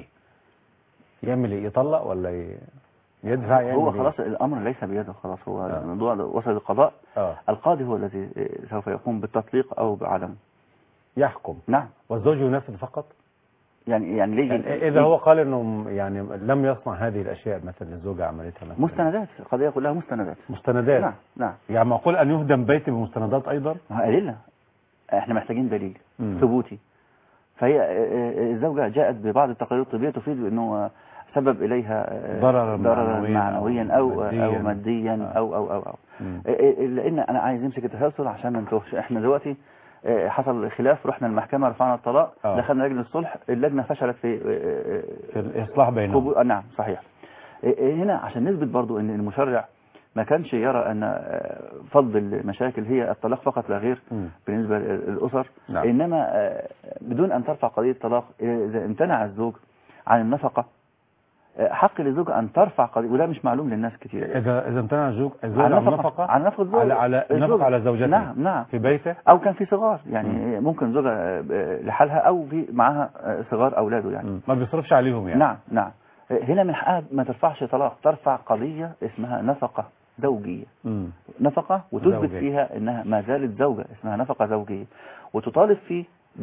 يعمل إيه؟ يطلق ولا ي- يدفع؟ يعمل هو إيه؟ خلاص الامر ليس بيده خلاص. هو آه. الموضوع ده وصل للقضاء. آه. القاضي هو الذي سوف يقوم بالتطليق او بعدمه. يحكم نعم. والزوج ينفذ فقط؟ يعني يعني ليجي يعني إذا هو قال إنه يعني لم يصنع هذه الأشياء مثلا الزوجة عملتها مثلا. مستندات. القضيه كلها مستندات. مستندات. نعم نعم. يعني معقول أن يهدم بيتي بمستندات أيضا؟ ما هو أدلة. احنا محتاجين دليل مم. ثبوتي. فهي آه، الزوجة جاءت ببعض التقارير الطبية تفيد انه سبب اليها آه، ضررا ضررا معنويا معنويا أو او مادياً. او ماديا آه. او او او او مم. آه، آه، لان انا عايز امسك التسلسل عشان ما نتوهش. احنا دلوقتي آه، حصل خلاف، رحنا المحكمة رفعنا الطلاق، آه. دخلنا لجنة الصلح، اللجنة فشلت في آه، في الإصلاح بينهم. قبول. آه، نعم صحيح. آه، آه، هنا عشان نثبت برضو ان المشرع ما كانش يرى ان آه، فض المشاكل هي الطلاق فقط لا غير مم. بالنسبة للأسر. نعم. إنما آه، بدون أن ترفع قضية طلاق، إذا امتنع الزوج عن النفقة، آه، حق للزوج أن ترفع قضية، وده مش معلوم للناس كتير. إذا إذا امتنع الزوج الزوج عن عن نفقة نفقة عن نفقة الزوج على على الزوج. نفقة على زوجته. نعم نعم. في بيته. أو كان في صغار يعني ممكن زوجة آه، لحالها أو في معها آه، صغار أولاده يعني. مم. ما بيصرفش عليهم يعني. نعم نعم. آه، هنا من حقها ما ترفعش طلاق، ترفع قضية اسمها نفقة زوجية. مم. نفقة وتثبت زوجية. فيها انها ما زالت زوجة، اسمها نفقة زوجية، وتطالب فيه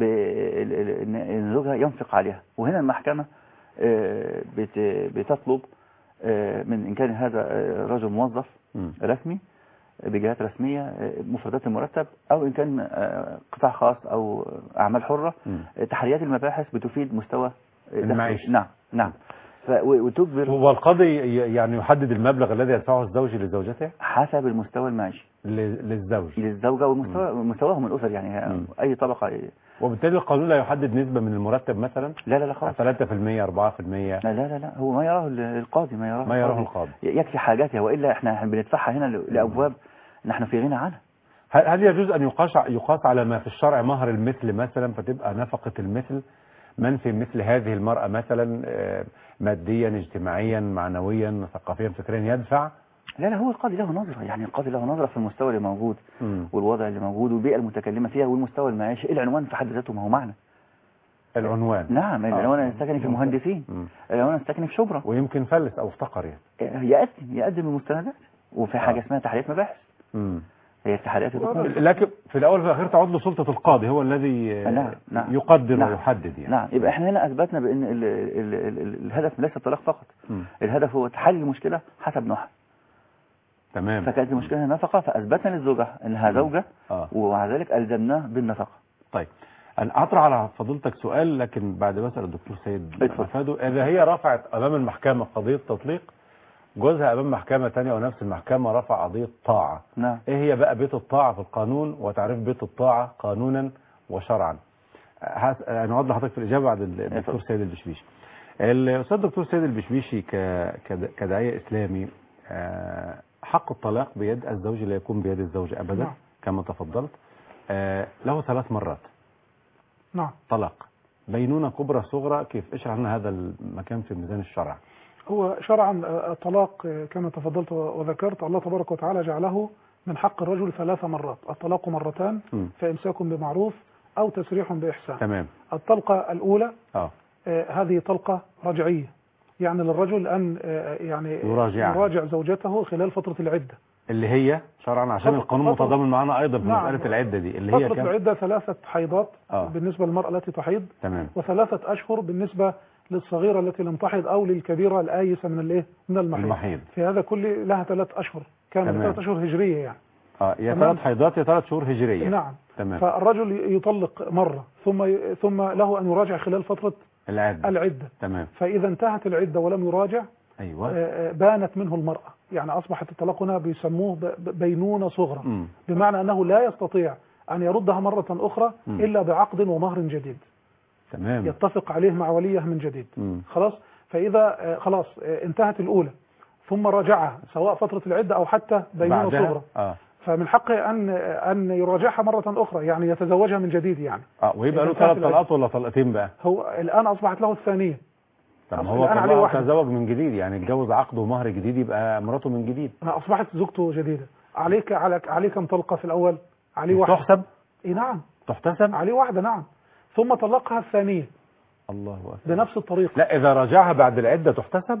بان زوجها ينفق عليها. وهنا المحكمة آه، بت- بتطلب آه، من ان كان هذا آه، رجل موظف مم. رسمي بجهات رسمية آه، مفردات المرتب، او ان كان آه، قطاع خاص او اعمال حرة، مم. آه، تحريات المباحث بتفيد مستوى آه، دخله. المعيشة. نعم نعم. ف- و- وتجبر والقاضي ي- يعني يحدد المبلغ الذي يدفعه الزوج لزوجته حسب المستوى المعيشي ل- للزوج، للزوجة ومستوى مستواهم الأسري يعني. مم. أي طبقة. وبالتالي القانون لا يحدد نسبة من المرتب مثلا لا لا لا خالص. ثلاثة في المية أربعة في المية. لا لا لا لا هو ما يراه القاضي، ما يراه ما يراه القاضي. يكفي حاجاتها، وإلا احنا بندفعها هنا لأبواب نحن في غنى عنها. هل هل يجوز أن يقاس يقاس على ما في الشرع مهر المثل مثلا، فتبقى نفقة المثل من في مثل هذه المرأة مثلا آه، ماديا اجتماعيا معنويا ثقافيا فكريا يدفع لا لا هو القاضي له نظرة، يعني القاضي له نظرة في المستوى اللي موجود مم. والوضع اللي موجود والبيئة المتكلمة فيها والمستوى المعيشي. العنوان في حد ذاته ما هو معنى. العنوان نعم العنوان آه. السكني في ممكن. المهندسين، مم. العنوان السكني في شبرا، ويمكن فلس او افتقر يعني. يقدم يقدم المستندات، وفي حاجة آه. اسمها تحريات مباحث. مم. هي التحريات الدكتور. لكن في الاول وفي الاخير تعود لسلطه القاضي، هو الذي آه، نعم. نعم. يقدر نعم. ويحدد يعني. نعم يبقى احنا هنا اثبتنا بان ال ال ال ال الهدف ليس الطلاق فقط. مم. الهدف هو حل المشكلة حسب نوعها. تمام. فكانت المشكلة النفقة، فاثبتنا للزوجة انها زوجة آه. ومع ذلك الزمناه بالنفقة. طيب انا اطرح على فضيلتك سؤال، لكن بعد ما اسال الدكتور سيد اتفضل. نفادو، اذا هي رفعت امام المحكمه قضيه تطليق، جوزها امام محكمه ثانيه ونفس المحكمه رفع قضيه طاعه، نعم. ايه هي بقى بيت الطاعه في القانون وتعريف بيت الطاعه قانونا وشرعا؟ هس- انا اوضح لحضرتك في الاجابه بعد الدكتور اتفضل. سيد البشبيشي. الاستاذ الدكتور سيد البشبيشي ك- كد- كداعيه اسلامي، آه، حق الطلاق بيد الزوج لا يكون بيد الزوجه ابدا. نعم. كما تفضلت. آه، له ثلاث مرات نعم. طلاق، بينونة كبرى صغرى، كيف اشرح لنا هذا المكان في ميزان الشرع؟ هو شرعا آه، الطلاق آه، كما تفضلت وذكرت الله تبارك وتعالى جعله من حق الرجل ثلاث مرات، الطلاق مرتان م. فإمساك بمعروف أو تسريح بإحسان. تمام. الطلقة الأولى اه آه، هذه طلقة رجعية، يعني للرجل أن آه، يعني يراجعها. يراجع زوجته خلال فترة العدة. اللي هي شرعا عشان فترة- القانون فترة- متضامن معنا ايضا في نعم. مساله العده دي اللي هي فترة كام؟ العدة ثلاثة حيضات آه. بالنسبة للمرأة التي تحيض، تمام. وثلاثة أشهر بالنسبة للصغيرة التي لم تحيض أو للكبيرة الآيسة من الايه من المحيض. المحيض. في هذا كله لها ثلاث أشهر، كانت تمام. ثلاث أشهر هجرية يعني. اه يا تمام. ثلاث حيضات يا ثلاث شهور هجريه. نعم. تمام. فالرجل يطلق مرة ثم ثم له أن يراجع خلال فترة العده. العدة. تمام. فإذا انتهت العدة ولم يراجع ايوه. آه، بانت منه المرأة، يعني أصبحت الطلاق هنا بيسموه ب- ب- بينونة صغرى، مم. بمعنى أنه لا يستطيع أن يردها مرة أخرى مم. إلا بعقد ومهر جديد تمام. يتفق عليه مع وليه من جديد. مم. خلاص. فإذا آه، خلاص آه، انتهت الأولى ثم راجعها سواء فترة العدة أو حتى بينونة بعدها صغرى، اه فمن حقه أن أن يراجعها مرة أخرى، يعني يتزوجها من جديد يعني. اه ويبقى له إذا كانت ثلاث طلقات ولا طلقتين بقى؟ هو الآن أصبحت له الثانية. طب أصل هو الآن عليه طلقها واحدة. تزوج من جديد، يعني اتجوز عقد ومهر جديد يبقى مراته من جديد. أنا أصبحت زوجته جديدة. عليك عليك عليه كم طلقة في الأول؟ عليه واحدة. تحسب؟ إيه نعم. تحتسب؟ عليه واحدة نعم. ثم طلقها الثانية الله اكبر. بنفس الطريقة. لا اذا راجعها بعد العده تحتسب؟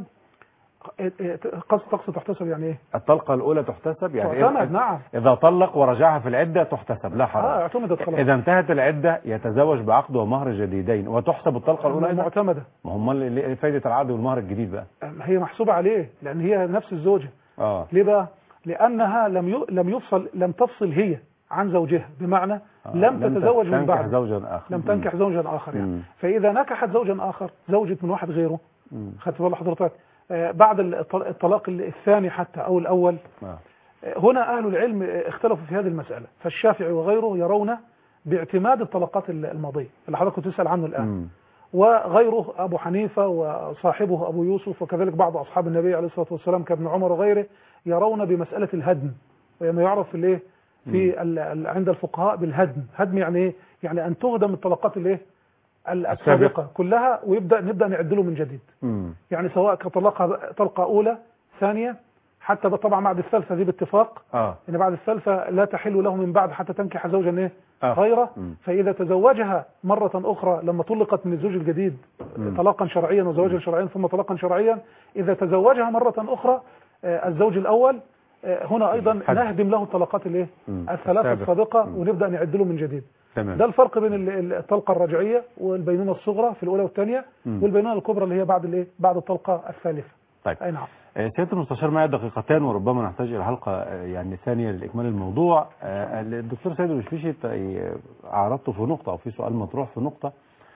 قصد تقصد تحتسب يعني إيه؟ الطلقه الاولى تحتسب يعني تعتمد إذا- نعم. اذا طلق ورجعها في العده تحتسب لا اه حرج. اعتمدت خلاص. اذا انتهت العده يتزوج بعقد ومهر جديدين وتحسب الطلقه الاولى أيضاً؟ معتمدة. ما هم اللي فايده العقد والمهر الجديد بقى. هي محسوبة عليه لأن هي نفس الزوجة. اه ليه بقى؟ لأنها لم ي... لم يفصل لم تفصل هي عن زوجها، بمعنى آه. لم تتزوج من تنكح بعد، زوجا اخر. لم تنكح زوجا آخر يعني. مم. فإذا نكحت زوجا آخر، زوجة من واحد غيره، مم. خدت بال حضرتك، آه بعد الطل- الطلاق الثاني حتى أو الأول، آه. آه هنا أهل العلم آه، اختلفوا في هذه المسألة، فالشافعي وغيره يرون باعتماد الطلقات الماضية اللي حضرتك تسأل عنه الآن، مم. وغيره أبو حنيفة وصاحبه أبو يوسف وكذلك بعض أصحاب النبي عليه الصلاة والسلام كابن عمر وغيره يرون بمسألة الهدم، وما يعرف في الايه في ال ال عند الفقهاء بالهدم. هدم يعني ايه؟ يعني أن تهدم الطلقات الايه السابقة كلها ويبدأ نبدأ نعدله من جديد. مم. يعني سواء كطلقة طلقة أولى ثانية، حتى طبعا بعد الثالثة دي باتفاق اه ان بعد الثالثة لا تحل له من بعد حتى تنكح زوجا ايه آه. غيره. مم. فإذا تزوجها مرة أخرى لما طلقت من الزوج الجديد مم. طلاقا شرعيا وزواجا شرعيا ثم طلاقا شرعيا، إذا تزوجها مرة أخرى آه، الزوج الأول آه، هنا أيضا حد. نهدم له الطلقات الايه مم. الثلاثة السابق. السابقة مم. ونبدأ نعدله من جديد. تمام. ده الفرق بين ال- ال- الطلقة الرجعية والبينونة الصغرى في الأولى والثانية، مم. والبينونة الكبرى اللي هي بعد الايه بعد الطلقة الثالثة. طيب. أي نعم. آه، سيادة المستشار معي دقيقتان وربما نحتاج إلى حلقة آه، يعني ثانية لإكمال الموضوع. آه، الدكتور سيد البشبيشي ت- آه، عرضته في نقطة أو في سؤال مطروح في نقطة،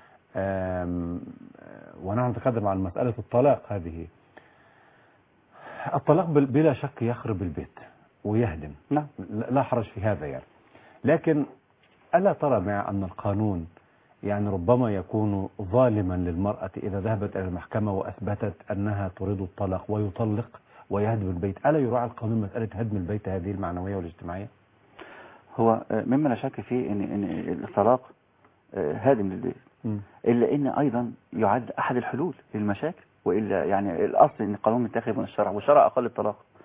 آم، آه، ونحن نتقدم عن مسألة الطلاق هذه. الطلاق بل- بلا شك يخرب البيت ويهدم، نعم. لا لا حرج في هذا يعني. لكن ألا ترى مع أن القانون يعني ربما يكون ظالما للمرأة إذا ذهبت إلى المحكمة وأثبتت أنها تريد الطلاق ويطلق ويهدم البيت؟ ألا يراعي القانون مسألة هدم البيت هذه المعنوية والاجتماعية؟ هو آه، مما لا شك فيه ان ان الطلاق آه، هادم للبيت، م. الا ان ايضا يعد احد الحلول للمشاكل، والا يعني الاصل ان القانون متاخد من الشرع، والشرع اقل الطلاق.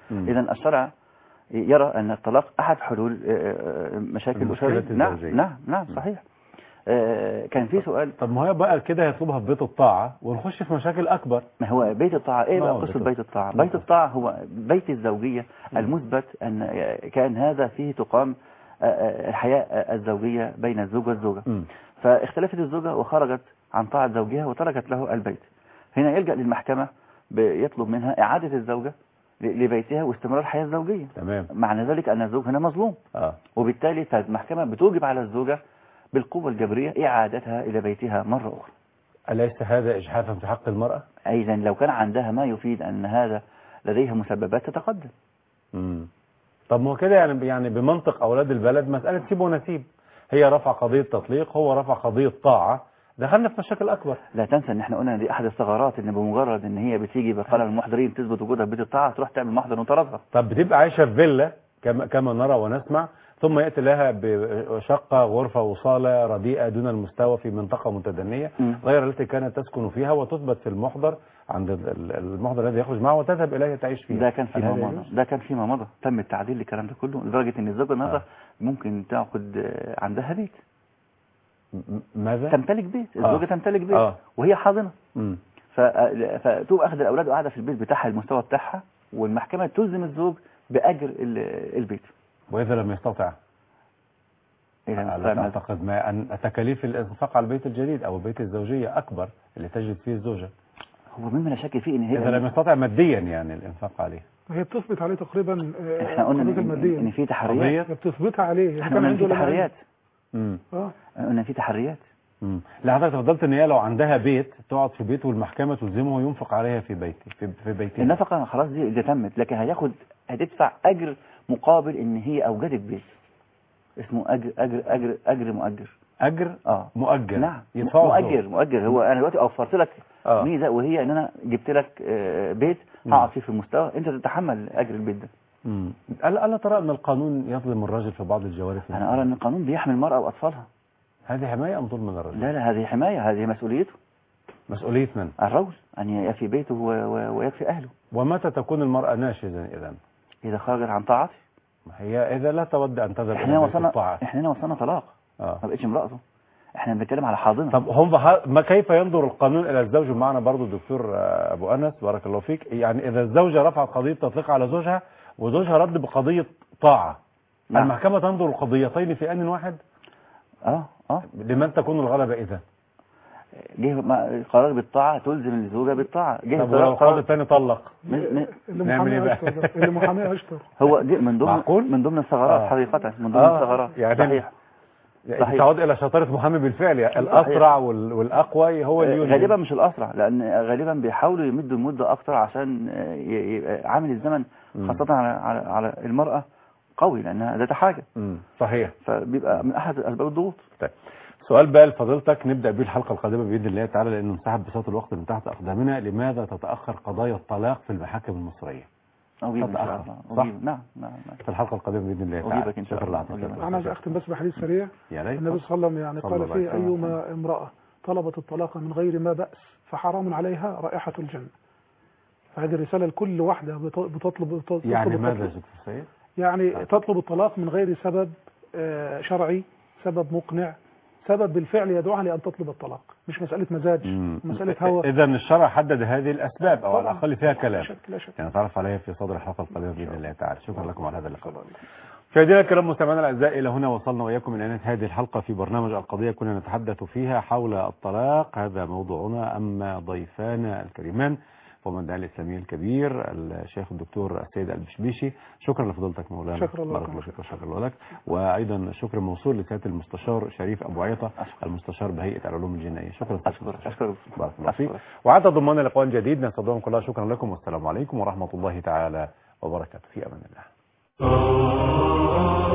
إذا الشرع يرى أن الطلاق أحد حلول مشاكل الأسرية. نعم نعم نعم صحيح. كان في سؤال، طب ما هو بقى كده يطلبها في بيت الطاعة ونخش في مشاكل أكبر. ما هو بيت الطاعة إيه بقى قصة بيت الطاعة؟ بيت الطاعة هو بيت الزوجية المثبت أن كان هذا فيه تقام الحياة الزوجية بين الزوج والزوجة. فاختلفت الزوجة وخرجت عن طاعة زوجها وتركت له البيت. هنا يلجأ للمحكمة بيطلب منها إعادة الزوجة لبيتها واستمرار الحياة الزوجية. تمام. معنى ذلك أن الزوج هنا مظلوم. آه. وبالتالي فالمحكمة بتوجب على الزوجة بالقوة الجبرية إعادتها إلى بيتها مرة أخرى. أليس هذا إجحافا في حق المرأة؟ أيضا لو كان عندها ما يفيد أن هذا لديها مسببات تتقدم. امم طب ما هو كده يعني يعني بمنطق أولاد البلد مسألة سيب ونسيب. هي رفع قضية تطليق، هو رفع قضية طاعة، دخلنا في مشاكل أكبر. لا تنسى ان احنا قلنا دي احد الثغرات، ان بمجرد ان هي بتيجي بقلم المحضرين تثبت وجودها في بيت الطاعه تروح تعمل محضر وطردها. طب بتبقى عايشه في فيلا كما كما نرى ونسمع، ثم ياتي لها بشقه غرفه وصاله رديئه دون المستوى في منطقه متدنيه غير التي كانت تسكن فيها، وتثبت في المحضر عند المحضر الذي يخرج معه وتذهب اليه تعيش فيه. ده كان فيما مضى ده كان فيما مضى تم التعديل للكلام ده كله لدرجه ان الزوجه النهارده آه. ممكن تعقد عندها بيت. ماذا؟ تمتلك بيت، الزوجة آه. تمتلك بيت آه. وهي حاضنة. فتقوم أخذ الأولاد وقاعدة في البيت بتاعها المستوى بتاعها، والمحكمة تلزم الزوج بأجر البيت. وإذا لم يستطع؟ إذا أعتقد ما أن تكاليف الإنفاق على البيت الجديد أو البيت الزوجية أكبر اللي تجد فيه الزوجة. هو مما لا شك فيه إن هي إذا لم يستطع ماديا يعني الإنفاق عليه. هي بتثبت عليه تقريبا. احنا قلنا إن في تحريات بتثبتها عليه. احنا قلنا في تحريات. امم اه قلنا في تحريات. امم لا حضرتك فضلت ان هي لو عندها بيت تقعد في بيت والمحكمه تلزمه ينفق عليها في بيتي في, في بيتها. النفقه خلاص دي دي تمت، لكن هياخد هتدفع اجر مقابل ان هي اوجدت بيت. اسمه اجر اجر اجر اجر مؤجر. اجر اه مؤجر. نعم يدفعه مؤجر مؤجر. هو انا دلوقتي اوفرت لك آه. ميزه وهي ان انا جبت لك بيت هقعد فيه في المستوى، انت تتحمل اجر البيت ده. امم الا ترى ان القانون يظلم الرجل في بعض الجوانب؟ انا ارى ان القانون بيحمي المراه واطفالها. هذه حمايه ام ظلم من الرجل؟ لا لا هذه حمايه، هذه مسؤوليته. مسؤوليه من؟ الرجل ان يكفي بيته ويكفي اهله. ومتى تكون المراه ناشزه اذا؟ اذا خرجت عن طاعته. هي اذا لا تود ان تذهب الى بيت الطاعه. احنا هنا وصلنا طلاق. اه ما بقتش امراته، احنا بنتكلم على حاضنه. طب هم ما كيف ينظر القانون الى الزوج؟ معنا برضو الدكتور ابو انس بارك الله فيك. يعني اذا الزوجه رفعت قضيه تطليق على زوجها وزوجها رد بقضيه طاعه، نعم. المحكمه تنظر القضيتين في ان واحد؟ اه اه لمن تكون الغلبه اذا؟ جه قرار بالطاعه تلزم الزوجه بالطاعه. جه طب ولو القاضي الثاني طلق نعمل ايه بقى؟ اللي محاميه اشطر. هو دي من ضمن معقول؟ من ضمن الثغرات آه. حقيقه من ضمن آه. الثغرات. يعني صحيح يعني تعود الى شطاره محامي بالفعل. يعني الاسرع والاقوى هو اللي غالبا مش الاسرع، لان غالبا بيحاولوا يمدوا المده اكتر عشان يبقى عامل الزمن خاصه على على, على المراه قوي لانها ذات حاجه. امم صحيح. فبيبقى من احد اسباب الضغوط. طيب سؤال بقى لفضيلتك نبدا بيه الحلقه القادمه باذن الله تعالى لانه انسحب بساط الوقت من تحت اقدامنا. لماذا تتاخر قضايا الطلاق في المحاكم المصريه؟ أجيب إن شاء الله. صح؟ نعم نعم في الحلقه القادمه باذن الله تعالى. أجيبك إن شاء الله. أنا عايز أختم بس بحديث سريع. النبي صلى الله عليه وسلم يعني قال فيه أيما امرأة طلبت الطلاق من غير ما بأس فحرام عليها رائحة الجنة. فهذه الرسالة لكل واحدة بتطلب تطلب يعني ماذا السيد؟ يعني آه. تطلب الطلاق من غير سبب شرعي، سبب مقنع، سبب بالفعل يدعوها لأن تطلب الطلاق، مش مسألة مزاج، مم. مسألة هوى. إذا الشرع حدد هذه الأسباب أو على الأقل فيها كلام. لا شك لا شك. يعني نتعرف عليها في صدر الحلقة القادمة بإذن الله تعالى. شكرا لكم على هذا اللقاء. مشاهدينا الكرام مستمعينا الأعزاء، إلى هنا وصلنا وإياكم إلى نهاية هذه الحلقة في برنامج القضية. كنا نتحدث فيها حول الطلاق، هذا موضوعنا. أما ضيفانا الكريمان فهم الداعية الإسلامي الكبير الشيخ الدكتور السيد البشبيشي. شكرا لفضيلتك مولانا. شكرا بارك الله فيك وشكرا لك. وأيضا شكر موصول لسيادة المستشار شريف أبو عيطة المستشار بهيئة العلوم الجنائية. شكرا. أشكر أشكر بارك الله فيك. وعاد ضمن لقاء جديد نستودعكم كلها. شكرا لكم والسلام عليكم ورحمة الله تعالى وبركاته. في أمان الله.